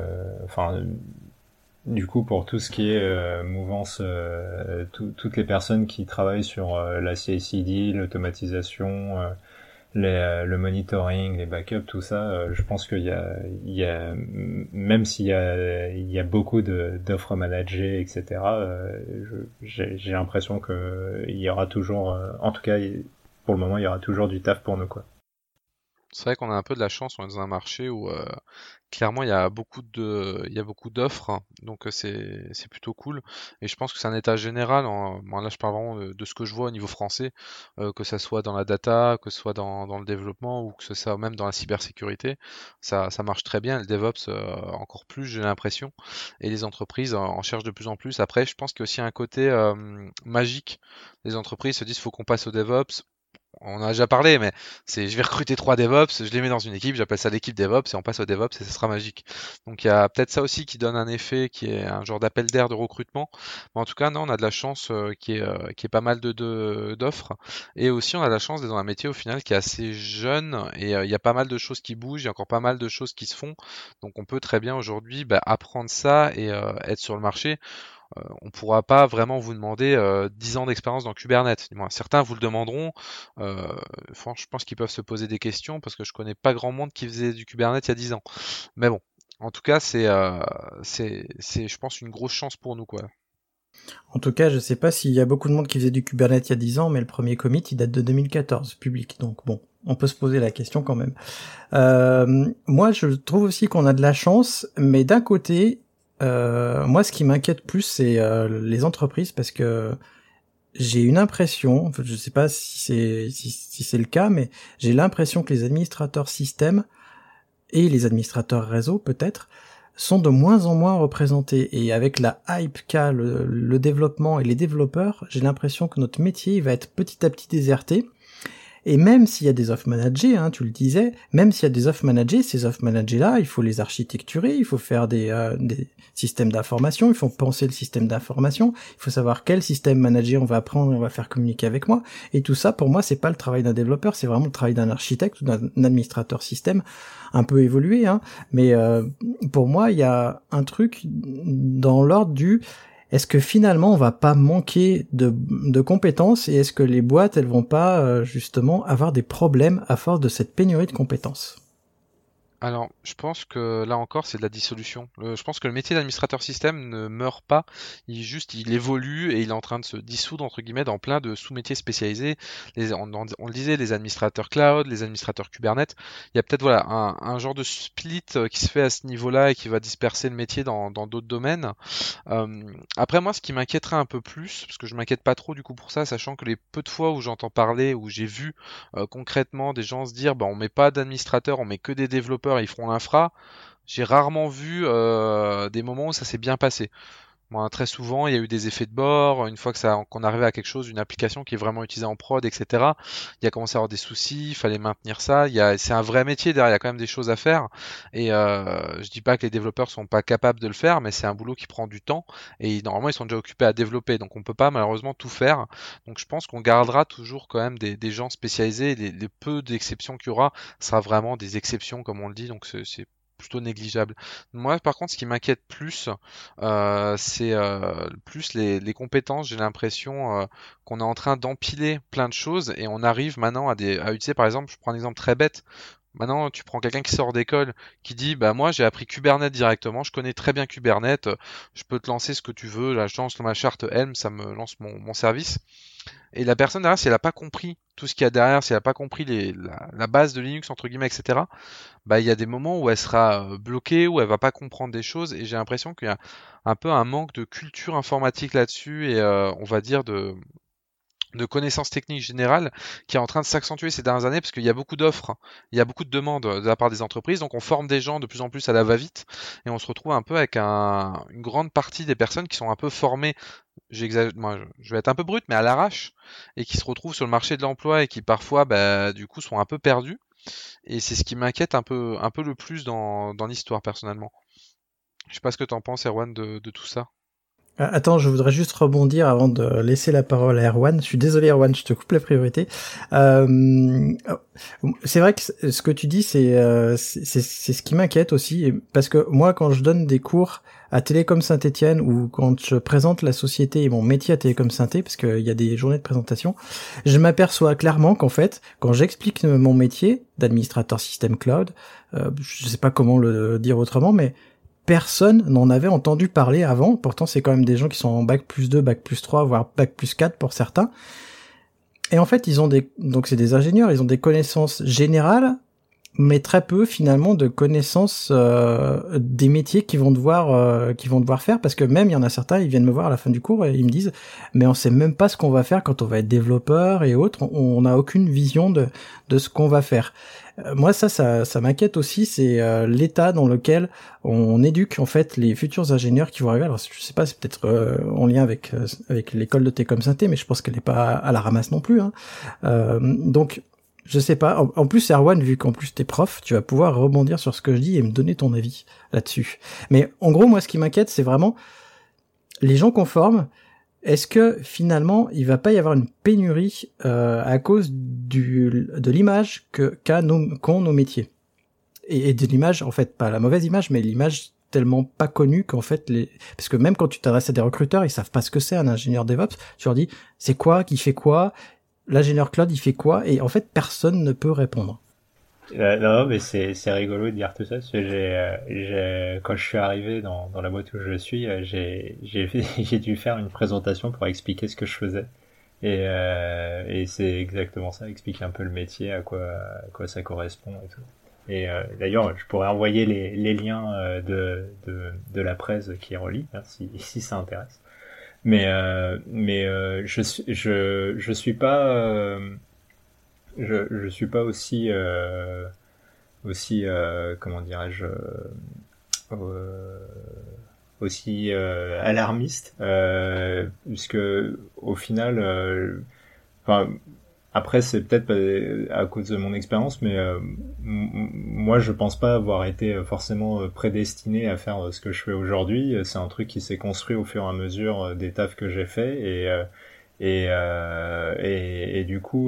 pour tout ce qui est mouvance, toutes les personnes qui travaillent sur la CI/CD, l'automatisation, le monitoring, les backups, tout ça, je pense qu'il y a même s'il y a beaucoup d'offres managées, etc. J'ai l'impression que il y aura toujours, en tout cas pour le moment, il y aura toujours du taf pour nous, quoi. C'est vrai qu'on a un peu de la chance, on est dans un marché où clairement il y a beaucoup d'offres, hein, donc c'est plutôt cool. Et je pense que c'est un état général. Moi là je parle vraiment de ce que je vois au niveau français, que ça soit dans la data, que ce soit dans le développement ou que ce soit même dans la cybersécurité, ça marche très bien. Le DevOps encore plus, j'ai l'impression, et les entreprises en cherchent de plus en plus. Après, je pense qu'il y a aussi un côté magique. Les entreprises se disent faut qu'on passe au DevOps. On en a déjà parlé, mais je vais recruter 3 DevOps, je les mets dans une équipe, j'appelle ça l'équipe DevOps et on passe au DevOps et ça sera magique. Donc il y a peut-être ça aussi qui donne un effet qui est un genre d'appel d'air de recrutement. Mais en tout cas, non, on a de la chance qui est pas mal d'offres. Et aussi, on a de la chance d'être dans un métier au final qui est assez jeune et il y a pas mal de choses qui bougent, il y a encore pas mal de choses qui se font. Donc on peut très bien aujourd'hui apprendre ça et être sur le marché. On ne pourra pas vraiment vous demander 10 ans d'expérience dans Kubernetes. Certains vous le demanderont. Je pense qu'ils peuvent se poser des questions parce que je connais pas grand monde qui faisait du Kubernetes il y a 10 ans. Mais bon, en tout cas, c'est je pense, une grosse chance pour nous, quoi. En tout cas, je sais pas s'il y a beaucoup de monde qui faisait du Kubernetes il y a 10 ans, mais le premier commit, il date de 2014, public. Donc bon, on peut se poser la question quand même. Moi, je trouve aussi qu'on a de la chance, mais d'un côté... moi, ce qui m'inquiète plus, c'est les entreprises, parce que j'ai une impression, je sais pas si c'est le cas, mais j'ai l'impression que les administrateurs système et les administrateurs réseau, peut-être, sont de moins en moins représentés. Et avec la hype qu'a le développement et les développeurs, j'ai l'impression que notre métier va être petit à petit déserté. Et même s'il y a des offres managées, hein, tu le disais, même s'il y a des offres managées, ces offres managées-là, il faut les architecturer, il faut faire des systèmes d'information, il faut penser le système d'information, il faut savoir quel système manager on va prendre et on va faire communiquer avec moi. Et tout ça, pour moi, c'est pas le travail d'un développeur, c'est vraiment le travail d'un architecte ou d'un administrateur système, un peu évolué, hein. Mais pour moi, il y a un truc dans l'ordre du... Est-ce que finalement on va pas manquer de compétences et est-ce que les boîtes elles vont pas justement avoir des problèmes à force de cette pénurie de compétences ? Alors, je pense que là encore, c'est de la dissolution. Je pense que le métier d'administrateur système ne meurt pas, il évolue et il est en train de se dissoudre, entre guillemets, dans plein de sous-métiers spécialisés. On le disait, les administrateurs cloud, les administrateurs Kubernetes. Il y a peut-être voilà, un genre de split qui se fait à ce niveau-là et qui va disperser le métier dans d'autres domaines. Après, moi, ce qui m'inquiéterait un peu plus, parce que je m'inquiète pas trop du coup pour ça, sachant que les peu de fois où j'entends parler, où j'ai vu concrètement des gens se dire, bah, on met pas d'administrateurs, on met que des développeurs, ils feront l'infra. J'ai rarement vu des moments où ça s'est bien passé. Moi, très souvent, il y a eu des effets de bord. Une fois qu'on arrivait à quelque chose, une application qui est vraiment utilisée en prod, etc. Il y a commencé à avoir des soucis. Il fallait maintenir ça. C'est un vrai métier derrière. Il y a quand même des choses à faire. Et je dis pas que les développeurs sont pas capables de le faire, mais c'est un boulot qui prend du temps. Et normalement, ils sont déjà occupés à développer. Donc, on peut pas malheureusement tout faire. Donc, je pense qu'on gardera toujours quand même des gens spécialisés. Et les peu d'exceptions qu'il y aura, sera vraiment des exceptions, comme on le dit. Donc, c'est plutôt négligeable. Moi, par contre, ce qui m'inquiète plus, c'est plus les compétences. J'ai l'impression qu'on est en train d'empiler plein de choses et on arrive maintenant à utiliser, par exemple, je prends un exemple très bête. Maintenant, tu prends quelqu'un qui sort d'école, qui dit, bah moi j'ai appris Kubernetes directement, je connais très bien Kubernetes, je peux te lancer ce que tu veux, là je lance ma charte Helm, ça me lance mon service. Et la personne derrière, si elle a pas compris tout ce qu'il y a derrière, si elle a pas compris la base de Linux entre guillemets, etc., bah il y a des moments où elle sera bloquée, où elle va pas comprendre des choses, et j'ai l'impression qu'il y a un peu un manque de culture informatique là-dessus, et on va dire de connaissances techniques générales qui est en train de s'accentuer ces dernières années parce qu'il y a beaucoup d'offres, il y a beaucoup de demandes de la part des entreprises, donc on forme des gens de plus en plus à la va-vite et on se retrouve un peu avec une grande partie des personnes qui sont un peu formées, moi je vais être un peu brut, mais à l'arrache, et qui se retrouvent sur le marché de l'emploi et qui parfois bah, du coup sont un peu perdus, et c'est ce qui m'inquiète un peu le plus dans l'histoire personnellement. Je sais pas ce que t'en penses, Erwan, de tout ça. Attends, je voudrais juste rebondir avant de laisser la parole à Erwan. Je suis désolé, Erwan, je te coupe la priorité. C'est vrai que ce que tu dis, c'est ce qui m'inquiète aussi, parce que moi, quand je donne des cours à Télécom Saint-Étienne ou quand je présente la société et mon métier à Télécom Saint-Étienne, parce qu'il y a des journées de présentation, je m'aperçois clairement qu'en fait, quand j'explique mon métier d'administrateur système cloud, je sais pas comment le dire autrement, mais personne n'en avait entendu parler avant. Pourtant, c'est quand même des gens qui sont en bac+2, bac+3, voire bac+4 pour certains. Et en fait, donc c'est des ingénieurs, ils ont des connaissances générales, mais très peu finalement de connaissances des métiers qu'ils vont devoir faire, parce que même il y en a certains, ils viennent me voir à la fin du cours et ils me disent mais on sait même pas ce qu'on va faire quand on va être développeur et autres, on n'a aucune vision de ce qu'on va faire. Moi ça m'inquiète aussi, c'est l'état dans lequel on éduque en fait les futurs ingénieurs qui vont arriver. Alors je sais pas, c'est peut-être en lien avec l'école de Télécom Saint-Étienne, mais je pense qu'elle est pas à la ramasse non plus, hein. Donc je sais pas. En plus, Erwan, vu qu'en plus t'es prof, tu vas pouvoir rebondir sur ce que je dis et me donner ton avis là-dessus. Mais en gros, moi, ce qui m'inquiète, c'est vraiment les gens qu'on forme. Est-ce que finalement, il va pas y avoir une pénurie à cause de l'image qu'ont nos métiers et de l'image, en fait, pas la mauvaise image, mais l'image tellement pas connue qu'en fait parce que même quand tu t'adresses à des recruteurs, ils savent pas ce que c'est un ingénieur DevOps. Tu leur dis c'est quoi, qui fait quoi. L'ingénieur cloud, il fait quoi? Et en fait, personne ne peut répondre. Non, mais c'est rigolo de dire tout ça, parce que quand je suis arrivé dans la boîte où je suis, j'ai dû faire une présentation pour expliquer ce que je faisais. Et c'est exactement ça, expliquer un peu le métier, à quoi ça correspond et tout. Et d'ailleurs, je pourrais envoyer les liens de la presse qui relie, hein, si ça intéresse. Mais je suis pas aussi comment dirais-je aussi alarmiste, puisque au final enfin après c'est peut-être à cause de mon expérience, mais moi je pense pas avoir été forcément prédestiné à faire ce que je fais aujourd'hui. C'est un truc qui s'est construit au fur et à mesure des tafs que j'ai fait, et du coup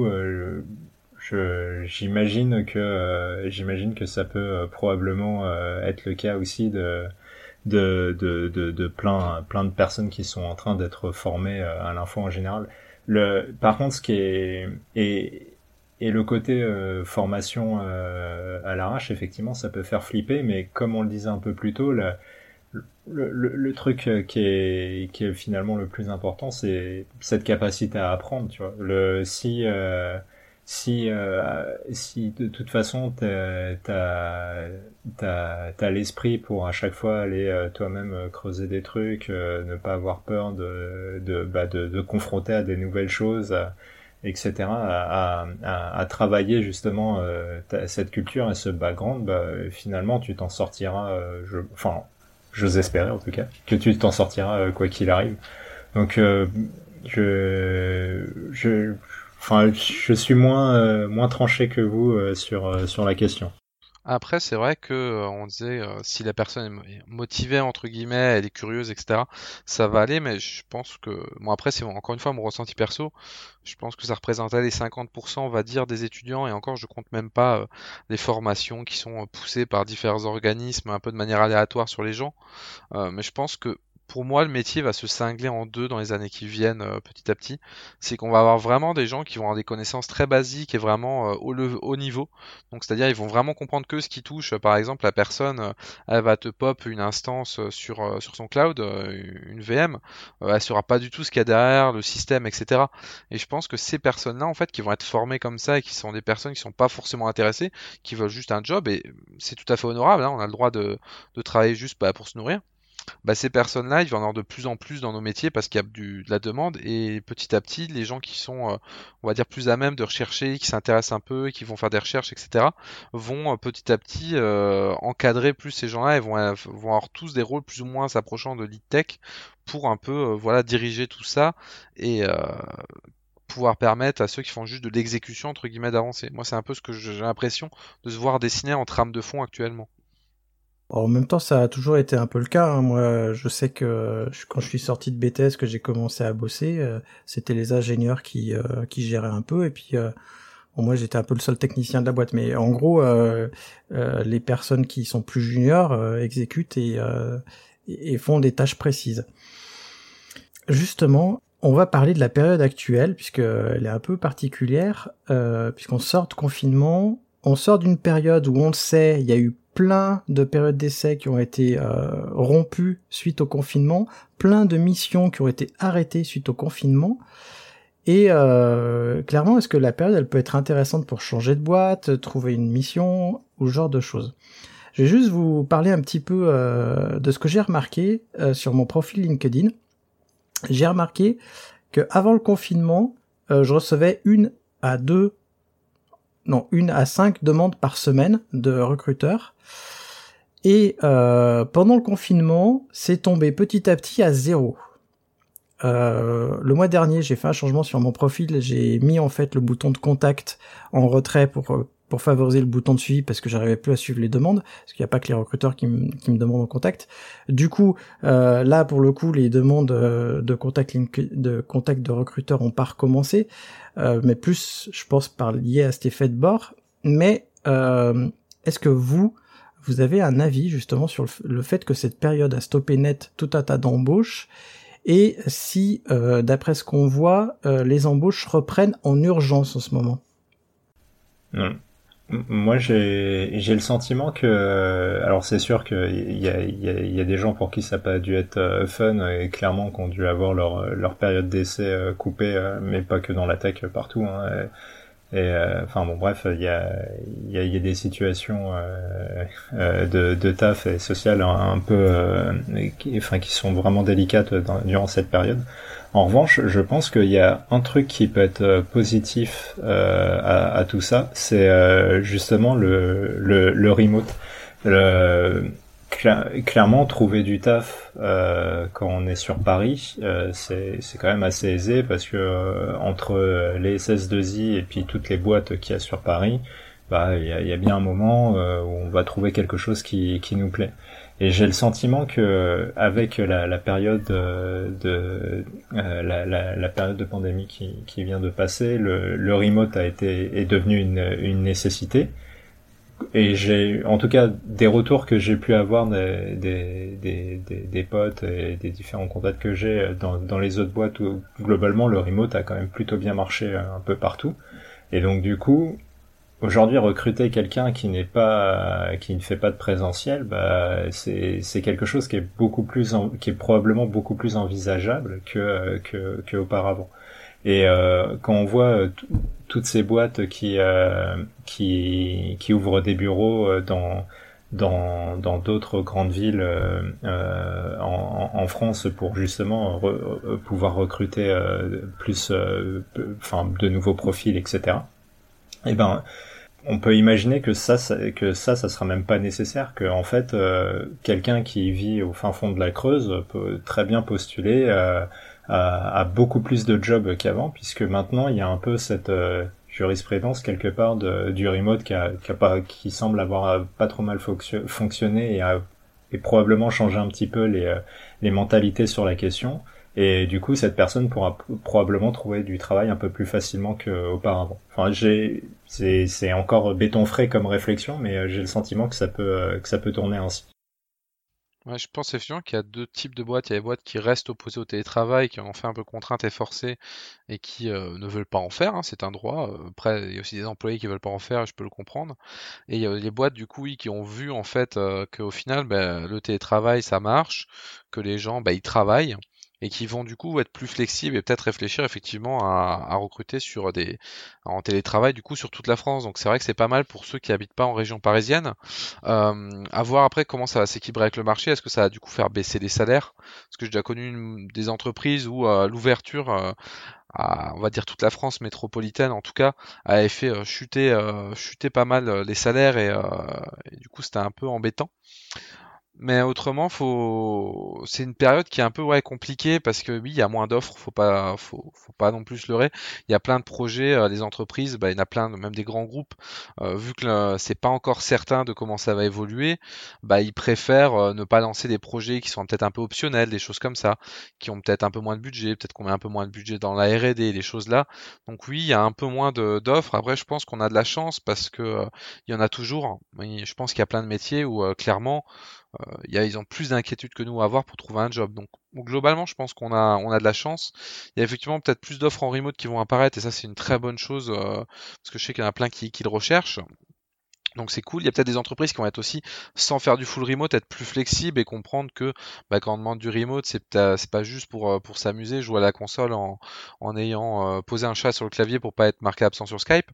j'imagine que ça peut probablement être le cas aussi de plein de personnes qui sont en train d'être formées à l'info en général. Par contre, ce qui est Et le côté formation à l'arrache, effectivement, ça peut faire flipper, mais comme on le disait un peu plus tôt, le truc qui est finalement le plus important, c'est cette capacité à apprendre, tu vois. Si de toute façon t'as l'esprit pour à chaque fois aller toi-même creuser des trucs, ne pas avoir peur de confronter à des nouvelles choses, etc., à travailler justement cette culture et ce background, finalement tu t'en sortiras, j'ose espérer en tout cas que tu t'en sortiras quoi qu'il arrive. Donc je suis moins tranché que vous sur la question. Après, c'est vrai que on disait si la personne est motivée entre guillemets, elle est curieuse, etc. Ça va aller, mais je pense que bon après c'est encore une fois mon ressenti perso. Je pense que ça représentait les 50%, on va dire, des étudiants, et encore je compte même pas les formations qui sont poussées par différents organismes un peu de manière aléatoire sur les gens. Mais je pense que pour moi, le métier va se cingler en deux dans les années qui viennent petit à petit. C'est qu'on va avoir vraiment des gens qui vont avoir des connaissances très basiques et vraiment haut niveau. Donc, c'est-à-dire, ils vont vraiment comprendre que ce qui touche. Par exemple, la personne, elle va te pop une instance sur son cloud, une VM. Elle saura pas du tout ce qu'il y a derrière, le système, etc. Et je pense que ces personnes-là, en fait, qui vont être formées comme ça et qui sont des personnes qui sont pas forcément intéressées, qui veulent juste un job, et c'est tout à fait honorable, hein, on a le droit de travailler juste pour se nourrir. Ces personnes-là, il va y en avoir de plus en plus dans nos métiers parce qu'il y a de la demande, et petit à petit, les gens qui sont, on va dire, plus à même de rechercher, qui s'intéressent un peu, qui vont faire des recherches, etc., vont petit à petit encadrer plus ces gens-là et vont avoir tous des rôles plus ou moins s'approchant de lead tech pour un peu diriger tout ça et pouvoir permettre à ceux qui font juste de l'exécution, entre guillemets, d'avancer. Moi, c'est un peu ce que j'ai l'impression de se voir dessiner en trame de fond actuellement. En même temps, ça a toujours été un peu le cas, hein. Moi, je sais que quand je suis sorti de BTS, que j'ai commencé à bosser, c'était les ingénieurs qui géraient un peu, et puis moi j'étais un peu le seul technicien de la boîte. Mais en gros, les personnes qui sont plus juniors exécutent et font des tâches précises. Justement, on va parler de la période actuelle, puisqu'elle est un peu particulière, puisqu'on sort de confinement, on sort d'une période où on le sait, il y a eu plein de périodes d'essai qui ont été rompues suite au confinement, plein de missions qui ont été arrêtées suite au confinement, et clairement, est-ce que la période, elle peut être intéressante pour changer de boîte, trouver une mission, ou ce genre de choses. Je vais juste vous parler un petit peu de ce que j'ai remarqué sur mon profil LinkedIn. J'ai remarqué que avant le confinement, je recevais 1 à 5 demandes par semaine de recruteurs. Et pendant le confinement, c'est tombé petit à petit à 0. Le mois dernier, j'ai fait un changement sur mon profil. J'ai mis en fait le bouton de contact en retrait pour favoriser le bouton de suivi, parce que j'arrivais plus à suivre les demandes, parce qu'il n'y a pas que les recruteurs qui me demandent en contact. Du coup, là pour le coup, les demandes de contact de recruteurs ont pas recommencé, mais plus, je pense, lié à cet effet de bord. Mais est-ce que vous avez un avis justement sur le fait que cette période a stoppé net tout un tas d'embauches, et si, d'après ce qu'on voit, les embauches reprennent en urgence en ce moment? Moi, j'ai le sentiment que, alors c'est sûr qu'il y a des gens pour qui ça n'a pas dû être fun, et clairement qui ont dû avoir leur période d'essai coupée, mais pas que dans la tech, partout, hein. Enfin bon, bref, il y a des situations de taf et sociales un peu qui sont vraiment délicates durant cette période. En revanche, je pense qu'il y a un truc qui peut être positif à tout ça, c'est justement le remote. Clairement, trouver du taf quand on est sur Paris, c'est quand même assez aisé, parce que entre les SS2I et puis toutes les boîtes qu'il y a sur Paris, il y a bien un moment où on va trouver quelque chose qui nous plaît. Et j'ai le sentiment que avec la période la période de pandémie qui vient de passer, le remote est devenu une nécessité. Et j'ai, en tout cas, des retours que j'ai pu avoir des potes et des différents contacts que j'ai dans les autres boîtes, où globalement le remote a quand même plutôt bien marché un peu partout. Et donc du coup, aujourd'hui, recruter quelqu'un qui ne fait pas de présentiel, c'est quelque chose qui est probablement beaucoup plus envisageable que auparavant. Et quand on voit toutes ces boîtes qui ouvrent des bureaux dans d'autres grandes villes en France pour justement pouvoir recruter de nouveaux profils, etc. Eh ben, on peut imaginer que ça sera même pas nécessaire, que en fait quelqu'un qui vit au fin fond de la Creuse peut très bien postuler à beaucoup plus de jobs qu'avant, puisque maintenant il y a un peu cette jurisprudence quelque part du remote qui semble avoir pas trop mal fonctionné et probablement changer un petit peu les mentalités sur la question. Et du coup, cette personne pourra probablement trouver du travail un peu plus facilement qu'auparavant. Enfin, c'est encore béton frais comme réflexion, mais j'ai le sentiment que ça peut tourner ainsi. Ouais, je pense effectivement qu'il y a deux types de boîtes. Il y a les boîtes qui restent opposées au télétravail, qui en fait un peu contraintes et forcées, et qui ne veulent pas en faire, hein, c'est un droit. Après, il y a aussi des employés qui veulent pas en faire, et je peux le comprendre. Et il y a les boîtes du coup, oui, qui ont vu en fait qu'au final, le télétravail ça marche, que les gens ils travaillent, et qui vont du coup être plus flexibles et peut-être réfléchir effectivement à recruter en télétravail du coup sur toute la France. Donc c'est vrai que c'est pas mal pour ceux qui habitent pas en région parisienne. À voir après comment ça va s'équilibrer avec le marché. Est-ce que ça va du coup faire baisser les salaires? Parce que j'ai déjà connu des entreprises où l'ouverture à, on va dire, toute la France métropolitaine en tout cas avait fait chuter pas mal les salaires et du coup c'était un peu embêtant. Mais autrement, c'est une période qui est un peu compliquée parce que oui, il y a moins d'offres, faut pas non plus se leurrer. Il y a plein de projets, les entreprises, il y en a plein, même des grands groupes, vu que c'est pas encore certain de comment ça va évoluer, ils préfèrent ne pas lancer des projets qui sont peut-être un peu optionnels, des choses comme ça, qui ont peut-être un peu moins de budget, peut-être qu'on met un peu moins de budget dans la R&D, les choses là. Donc oui, il y a un peu moins d'offres. Après, je pense qu'on a de la chance parce que il y en a toujours. Je pense qu'il y a plein de métiers où clairement ils ont plus d'inquiétude que nous à avoir pour trouver un job. Donc globalement, je pense qu'on a de la chance. Il y a effectivement peut-être plus d'offres en remote qui vont apparaître et ça c'est une très bonne chose parce que je sais qu'il y en a plein qui le recherchent. Donc c'est cool, il y a peut-être des entreprises qui vont être aussi, sans faire du full remote, être plus flexibles et comprendre que quand on demande du remote, c'est pas juste pour s'amuser, jouer à la console en ayant posé un chat sur le clavier pour pas être marqué absent sur Skype,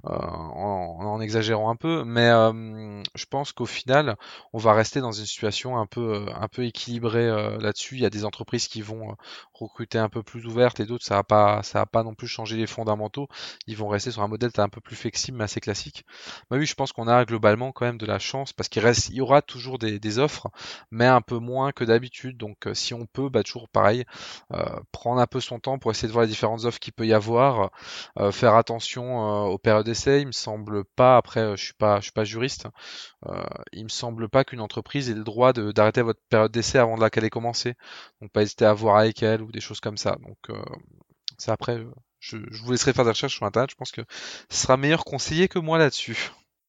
en exagérant un peu, mais je pense qu'au final, on va rester dans une situation un peu équilibrée là-dessus. Il y a des entreprises qui vont recruter un peu plus ouvertes et d'autres ça va pas non plus changer les fondamentaux. Ils vont rester sur un modèle un peu plus flexible mais assez classique. Oui, je pense qu'on a globalement quand même de la chance parce il y aura toujours des offres, mais un peu moins que d'habitude. Donc si on peut, toujours pareil, prendre un peu son temps pour essayer de voir les différentes offres qu'il peut y avoir, faire attention aux périodes d'essai. Il me semble pas, après je suis pas juriste, il me semble pas qu'une entreprise ait le droit d'arrêter votre période d'essai avant qu'elle ait commencé. Donc pas hésiter à voir avec elle ou des choses comme ça. Donc c'est après. Je vous laisserai faire des recherches sur internet, je pense que ce sera meilleur conseiller que moi là-dessus.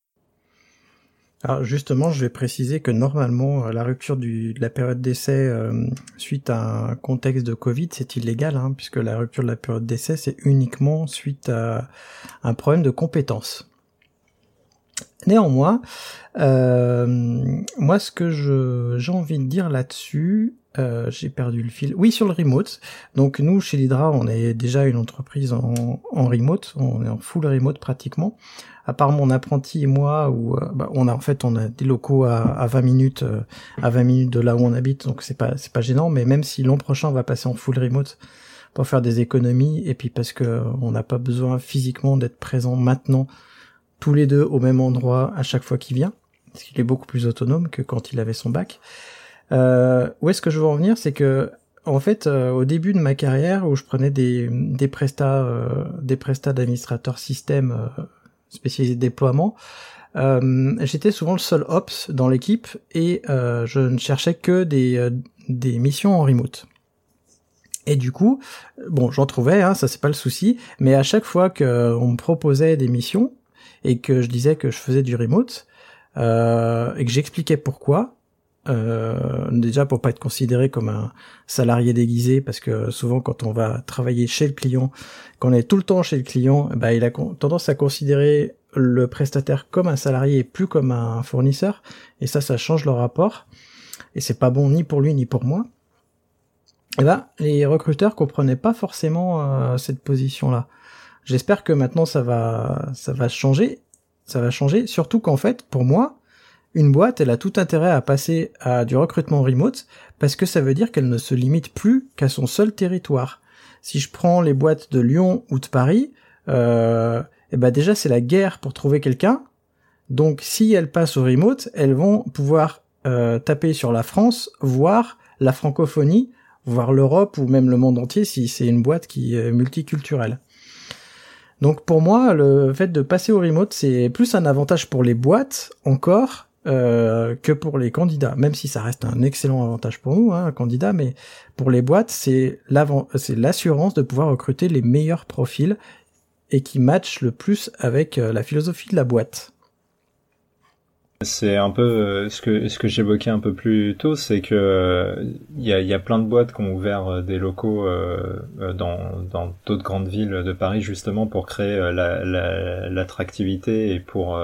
Alors justement, je vais préciser que normalement, la rupture de la période d'essai suite à un contexte de Covid, c'est illégal, puisque la rupture de la période d'essai, c'est uniquement suite à un problème de compétence. Néanmoins, moi, ce que j'ai envie de dire là-dessus, j'ai perdu le fil. Oui, sur le remote. Donc nous, chez Lidra, on est déjà une entreprise en remote, on est en full remote pratiquement. À part mon apprenti et moi, où on a des locaux à 20 minutes de là où on habite, donc c'est pas gênant. Mais même si l'an prochain on va passer en full remote pour faire des économies, et puis parce que on n'a pas besoin physiquement d'être présent maintenant tous les deux au même endroit à chaque fois qu'il vient, parce qu'il est beaucoup plus autonome que quand il avait son bac. Où est-ce que je veux en venir, c'est que en fait, au début de ma carrière, où je prenais des prestats d'administrateur système spécialisé déploiement, j'étais souvent le seul ops dans l'équipe et je ne cherchais que des missions en remote. Et du coup, j'en trouvais, ça c'est pas le souci, mais à chaque fois qu'on me proposait des missions et que je disais que je faisais du remote et que j'expliquais pourquoi, déjà pour pas être considéré comme un salarié déguisé, parce que souvent quand on va travailler chez le client, quand on est tout le temps chez le client, bah il a tendance à considérer le prestataire comme un salarié et plus comme un fournisseur, et ça change le rapport, et c'est pas bon ni pour lui ni pour moi. Et ben les recruteurs comprenaient pas forcément cette position-là. J'espère que maintenant ça va changer, surtout qu'en fait pour moi une boîte, elle a tout intérêt à passer à du recrutement remote, parce que ça veut dire qu'elle ne se limite plus qu'à son seul territoire. Si je prends les boîtes de Lyon ou de Paris, déjà c'est la guerre pour trouver quelqu'un. Donc si elles passent au remote, elles vont pouvoir taper sur la France, voire la francophonie, voire l'Europe ou même le monde entier si c'est une boîte qui est multiculturelle. Donc pour moi, le fait de passer au remote, c'est plus un avantage pour les boîtes encore que pour les candidats, même si ça reste un excellent avantage pour nous, un candidat, mais pour les boîtes, c'est l'assurance de pouvoir recruter les meilleurs profils et qui matchent le plus avec la philosophie de la boîte. C'est un peu ce que j'évoquais un peu plus tôt, c'est que il y a plein de boîtes qui ont ouvert des locaux dans d'autres grandes villes de Paris justement pour créer l'attractivité et pour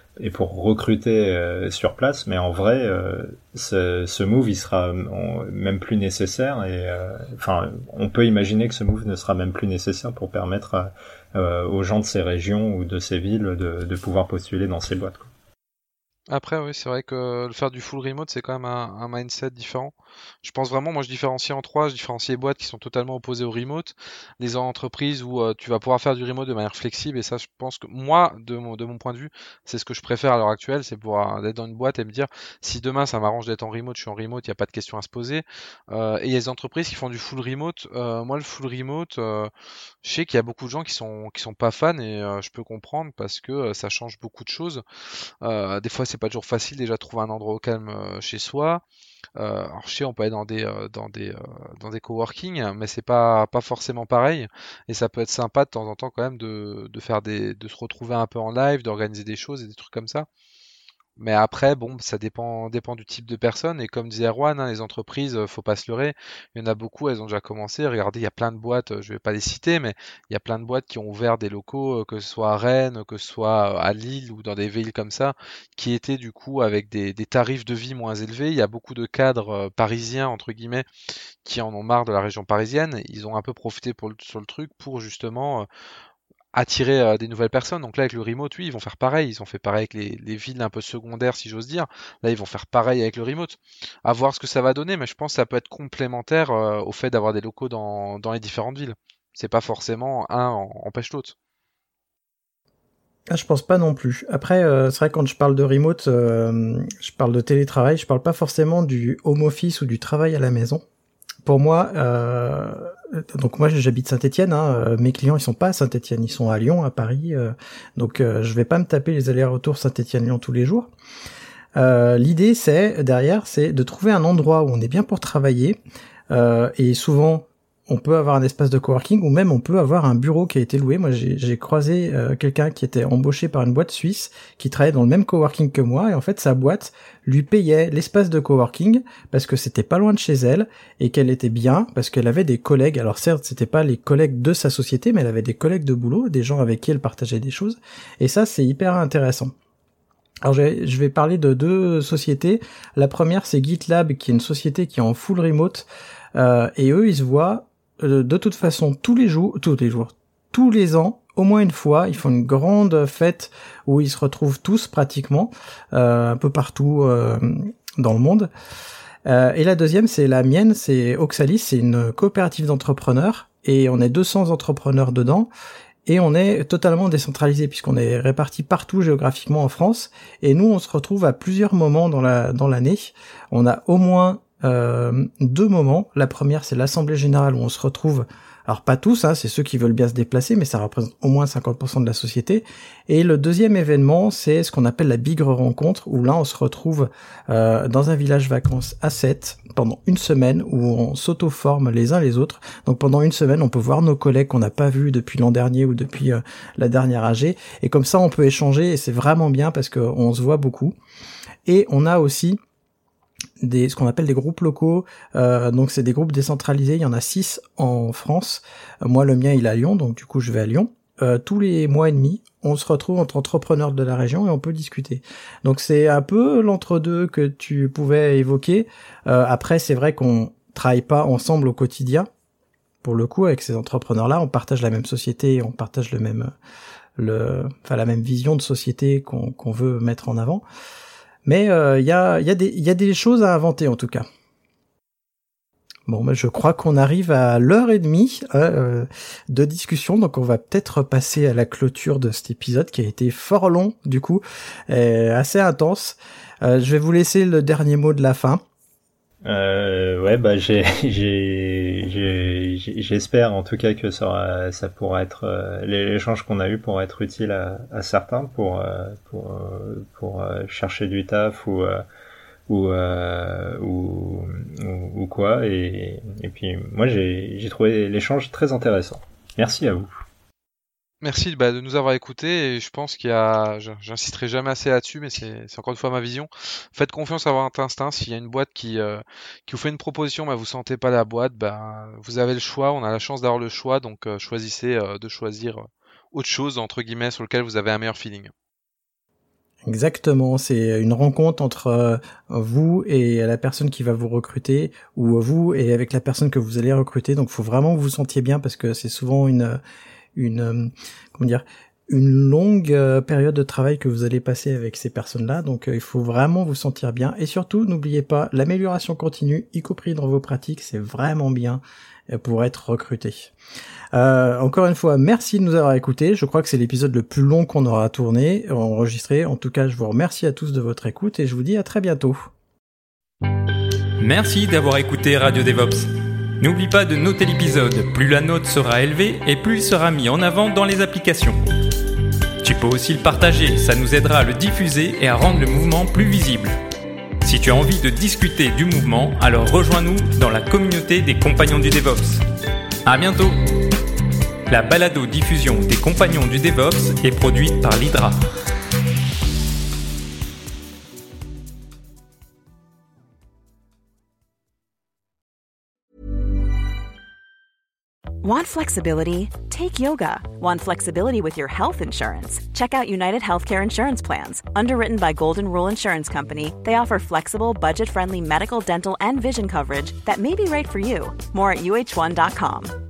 recruter sur place, mais en vrai ce move il sera même plus nécessaire, et on peut imaginer que ce move ne sera même plus nécessaire pour permettre aux gens de ces régions ou de ces villes de pouvoir postuler dans ces boîtes, quoi. Après, oui, c'est vrai que le faire du full remote, c'est quand même un mindset différent. Je pense vraiment, moi je différencie en trois. Je différencie les boîtes qui sont totalement opposées au remote, les entreprises où tu vas pouvoir faire du remote de manière flexible, et ça je pense que moi, de mon point de vue, c'est ce que je préfère à l'heure actuelle, c'est pouvoir être dans une boîte et me dire, si demain ça m'arrange d'être en remote, je suis en remote, il n'y a pas de question à se poser. Et il y a des entreprises qui font du full remote. Moi le full remote, je sais qu'il y a beaucoup de gens qui sont pas fans, et je peux comprendre parce que ça change beaucoup de choses. Des fois c'est pas toujours facile déjà de trouver un endroit au calme chez soi. Alors je sais, on peut aller dans des coworking, mais c'est pas forcément pareil, et ça peut être sympa de temps en temps quand même de se retrouver un peu en live, d'organiser des choses et des trucs comme ça. Mais après, bon, ça dépend du type de personne. Et comme disait Erwan, les entreprises, faut pas se leurrer. Il y en a beaucoup, elles ont déjà commencé. Regardez, il y a plein de boîtes, je vais pas les citer, mais il y a plein de boîtes qui ont ouvert des locaux, que ce soit à Rennes, que ce soit à Lille ou dans des villes comme ça, qui étaient du coup avec des tarifs de vie moins élevés. Il y a beaucoup de cadres parisiens, entre guillemets, qui en ont marre de la région parisienne. Ils ont un peu profité sur le truc pour justement attirer des nouvelles personnes. Donc là, avec le remote, oui, ils vont faire pareil. Ils ont fait pareil avec les villes un peu secondaires, si j'ose dire. Là, ils vont faire pareil avec le remote. À voir ce que ça va donner, mais je pense que ça peut être complémentaire au fait d'avoir des locaux dans les différentes villes. C'est pas forcément un empêche l'autre. Ah, je pense pas non plus. Après, c'est vrai, quand je parle de remote, je parle de télétravail, je parle pas forcément du home office ou du travail à la maison. Pour moi, donc moi j'habite Saint-Étienne, mes clients ils sont pas à Saint-Étienne, ils sont à Lyon, à Paris, donc je vais pas me taper les allers-retours Saint-Étienne-Lyon tous les jours. L'idée c'est de trouver un endroit où on est bien pour travailler, et souvent on peut avoir un espace de coworking ou même on peut avoir un bureau qui a été loué. Moi j'ai croisé quelqu'un qui était embauché par une boîte suisse qui travaillait dans le même coworking que moi, et en fait sa boîte lui payait l'espace de coworking parce que c'était pas loin de chez elle et qu'elle était bien parce qu'elle avait des collègues. Alors certes c'était pas les collègues de sa société, mais elle avait des collègues de boulot, des gens avec qui elle partageait des choses, et ça c'est hyper intéressant. Alors je vais parler de deux sociétés. La première c'est GitLab, qui est une société qui est en full remote, et eux ils se voient de toute façon tous les ans, au moins une fois, ils font une grande fête où ils se retrouvent tous pratiquement, un peu partout dans le monde. Et la deuxième, c'est la mienne, c'est Oxalis, c'est une coopérative d'entrepreneurs, et on est 200 entrepreneurs dedans, et on est totalement décentralisé puisqu'on est répartis partout géographiquement en France, et nous on se retrouve à plusieurs moments dans l'année. On a au moins deux moments. La première, c'est l'assemblée générale où on se retrouve, alors pas tous, c'est ceux qui veulent bien se déplacer, mais ça représente au moins 50% de la société. Et le deuxième événement, c'est ce qu'on appelle la Bigre rencontre, où là on se retrouve dans un village vacances à 7 pendant une semaine, où on s'auto-forme les uns les autres. Donc pendant une semaine, on peut voir nos collègues qu'on n'a pas vus depuis l'an dernier ou depuis la dernière AG, et comme ça on peut échanger, et c'est vraiment bien parce qu'on se voit beaucoup. Et on a aussi ce qu'on appelle des groupes locaux. Donc c'est des groupes décentralisés, il y en a 6 en France. Moi le mien il est à Lyon, donc du coup je vais à Lyon. Tous les mois et demi, on se retrouve entre entrepreneurs de la région et on peut discuter. Donc c'est un peu l'entre-deux que tu pouvais évoquer. Après c'est vrai qu'on travaille pas ensemble au quotidien. Pour le coup, avec ces entrepreneurs-là, on partage la même société, on partage la même vision de société qu'on veut mettre en avant. Mais il y a des choses à inventer en tout cas. Bon, je crois qu'on arrive à l'heure et demie de discussion, donc on va peut-être passer à la clôture de cet épisode qui a été fort long, du coup, assez intense. Je vais vous laisser le dernier mot de la fin. J'espère en tout cas que ça pourra être l'échange qu'on a eu pourra être utile à certains pour chercher du taf ou quoi, et puis moi j'ai trouvé l'échange très intéressant. Merci à vous. Merci de nous avoir écoutés, et je pense j'insisterai jamais assez là-dessus, mais c'est encore une fois ma vision. Faites confiance à votre instinct. S'il y a une boîte qui vous fait une proposition, vous sentez pas la boîte, vous avez le choix, on a la chance d'avoir le choix, donc choisissez de choisir autre chose, entre guillemets, sur lequel vous avez un meilleur feeling. Exactement, c'est une rencontre entre vous et la personne qui va vous recruter, ou vous et avec la personne que vous allez recruter. Donc, faut vraiment que vous sentiez bien, parce que c'est souvent une longue période de travail que vous allez passer avec ces personnes-là. Donc, il faut vraiment vous sentir bien. Et surtout, n'oubliez pas, l'amélioration continue, y compris dans vos pratiques, c'est vraiment bien pour être recruté. Encore une fois, merci de nous avoir écoutés. Je crois que c'est l'épisode le plus long qu'on aura enregistré. En tout cas, je vous remercie à tous de votre écoute et je vous dis à très bientôt. Merci d'avoir écouté Radio DevOps. N'oublie pas de noter l'épisode. Plus la note sera élevée et plus il sera mis en avant dans les applications. Tu peux aussi le partager, ça nous aidera à le diffuser et à rendre le mouvement plus visible. Si tu as envie de discuter du mouvement, alors rejoins-nous dans la communauté des compagnons du DevOps. À bientôt! La balado-diffusion des compagnons du DevOps est produite par l'Hydra. Want flexibility? Take yoga. Want flexibility with your health insurance? Check out United Healthcare Insurance Plans. Underwritten by Golden Rule Insurance Company, they offer flexible, budget-friendly medical, dental, and vision coverage that may be right for you. More at uh1.com.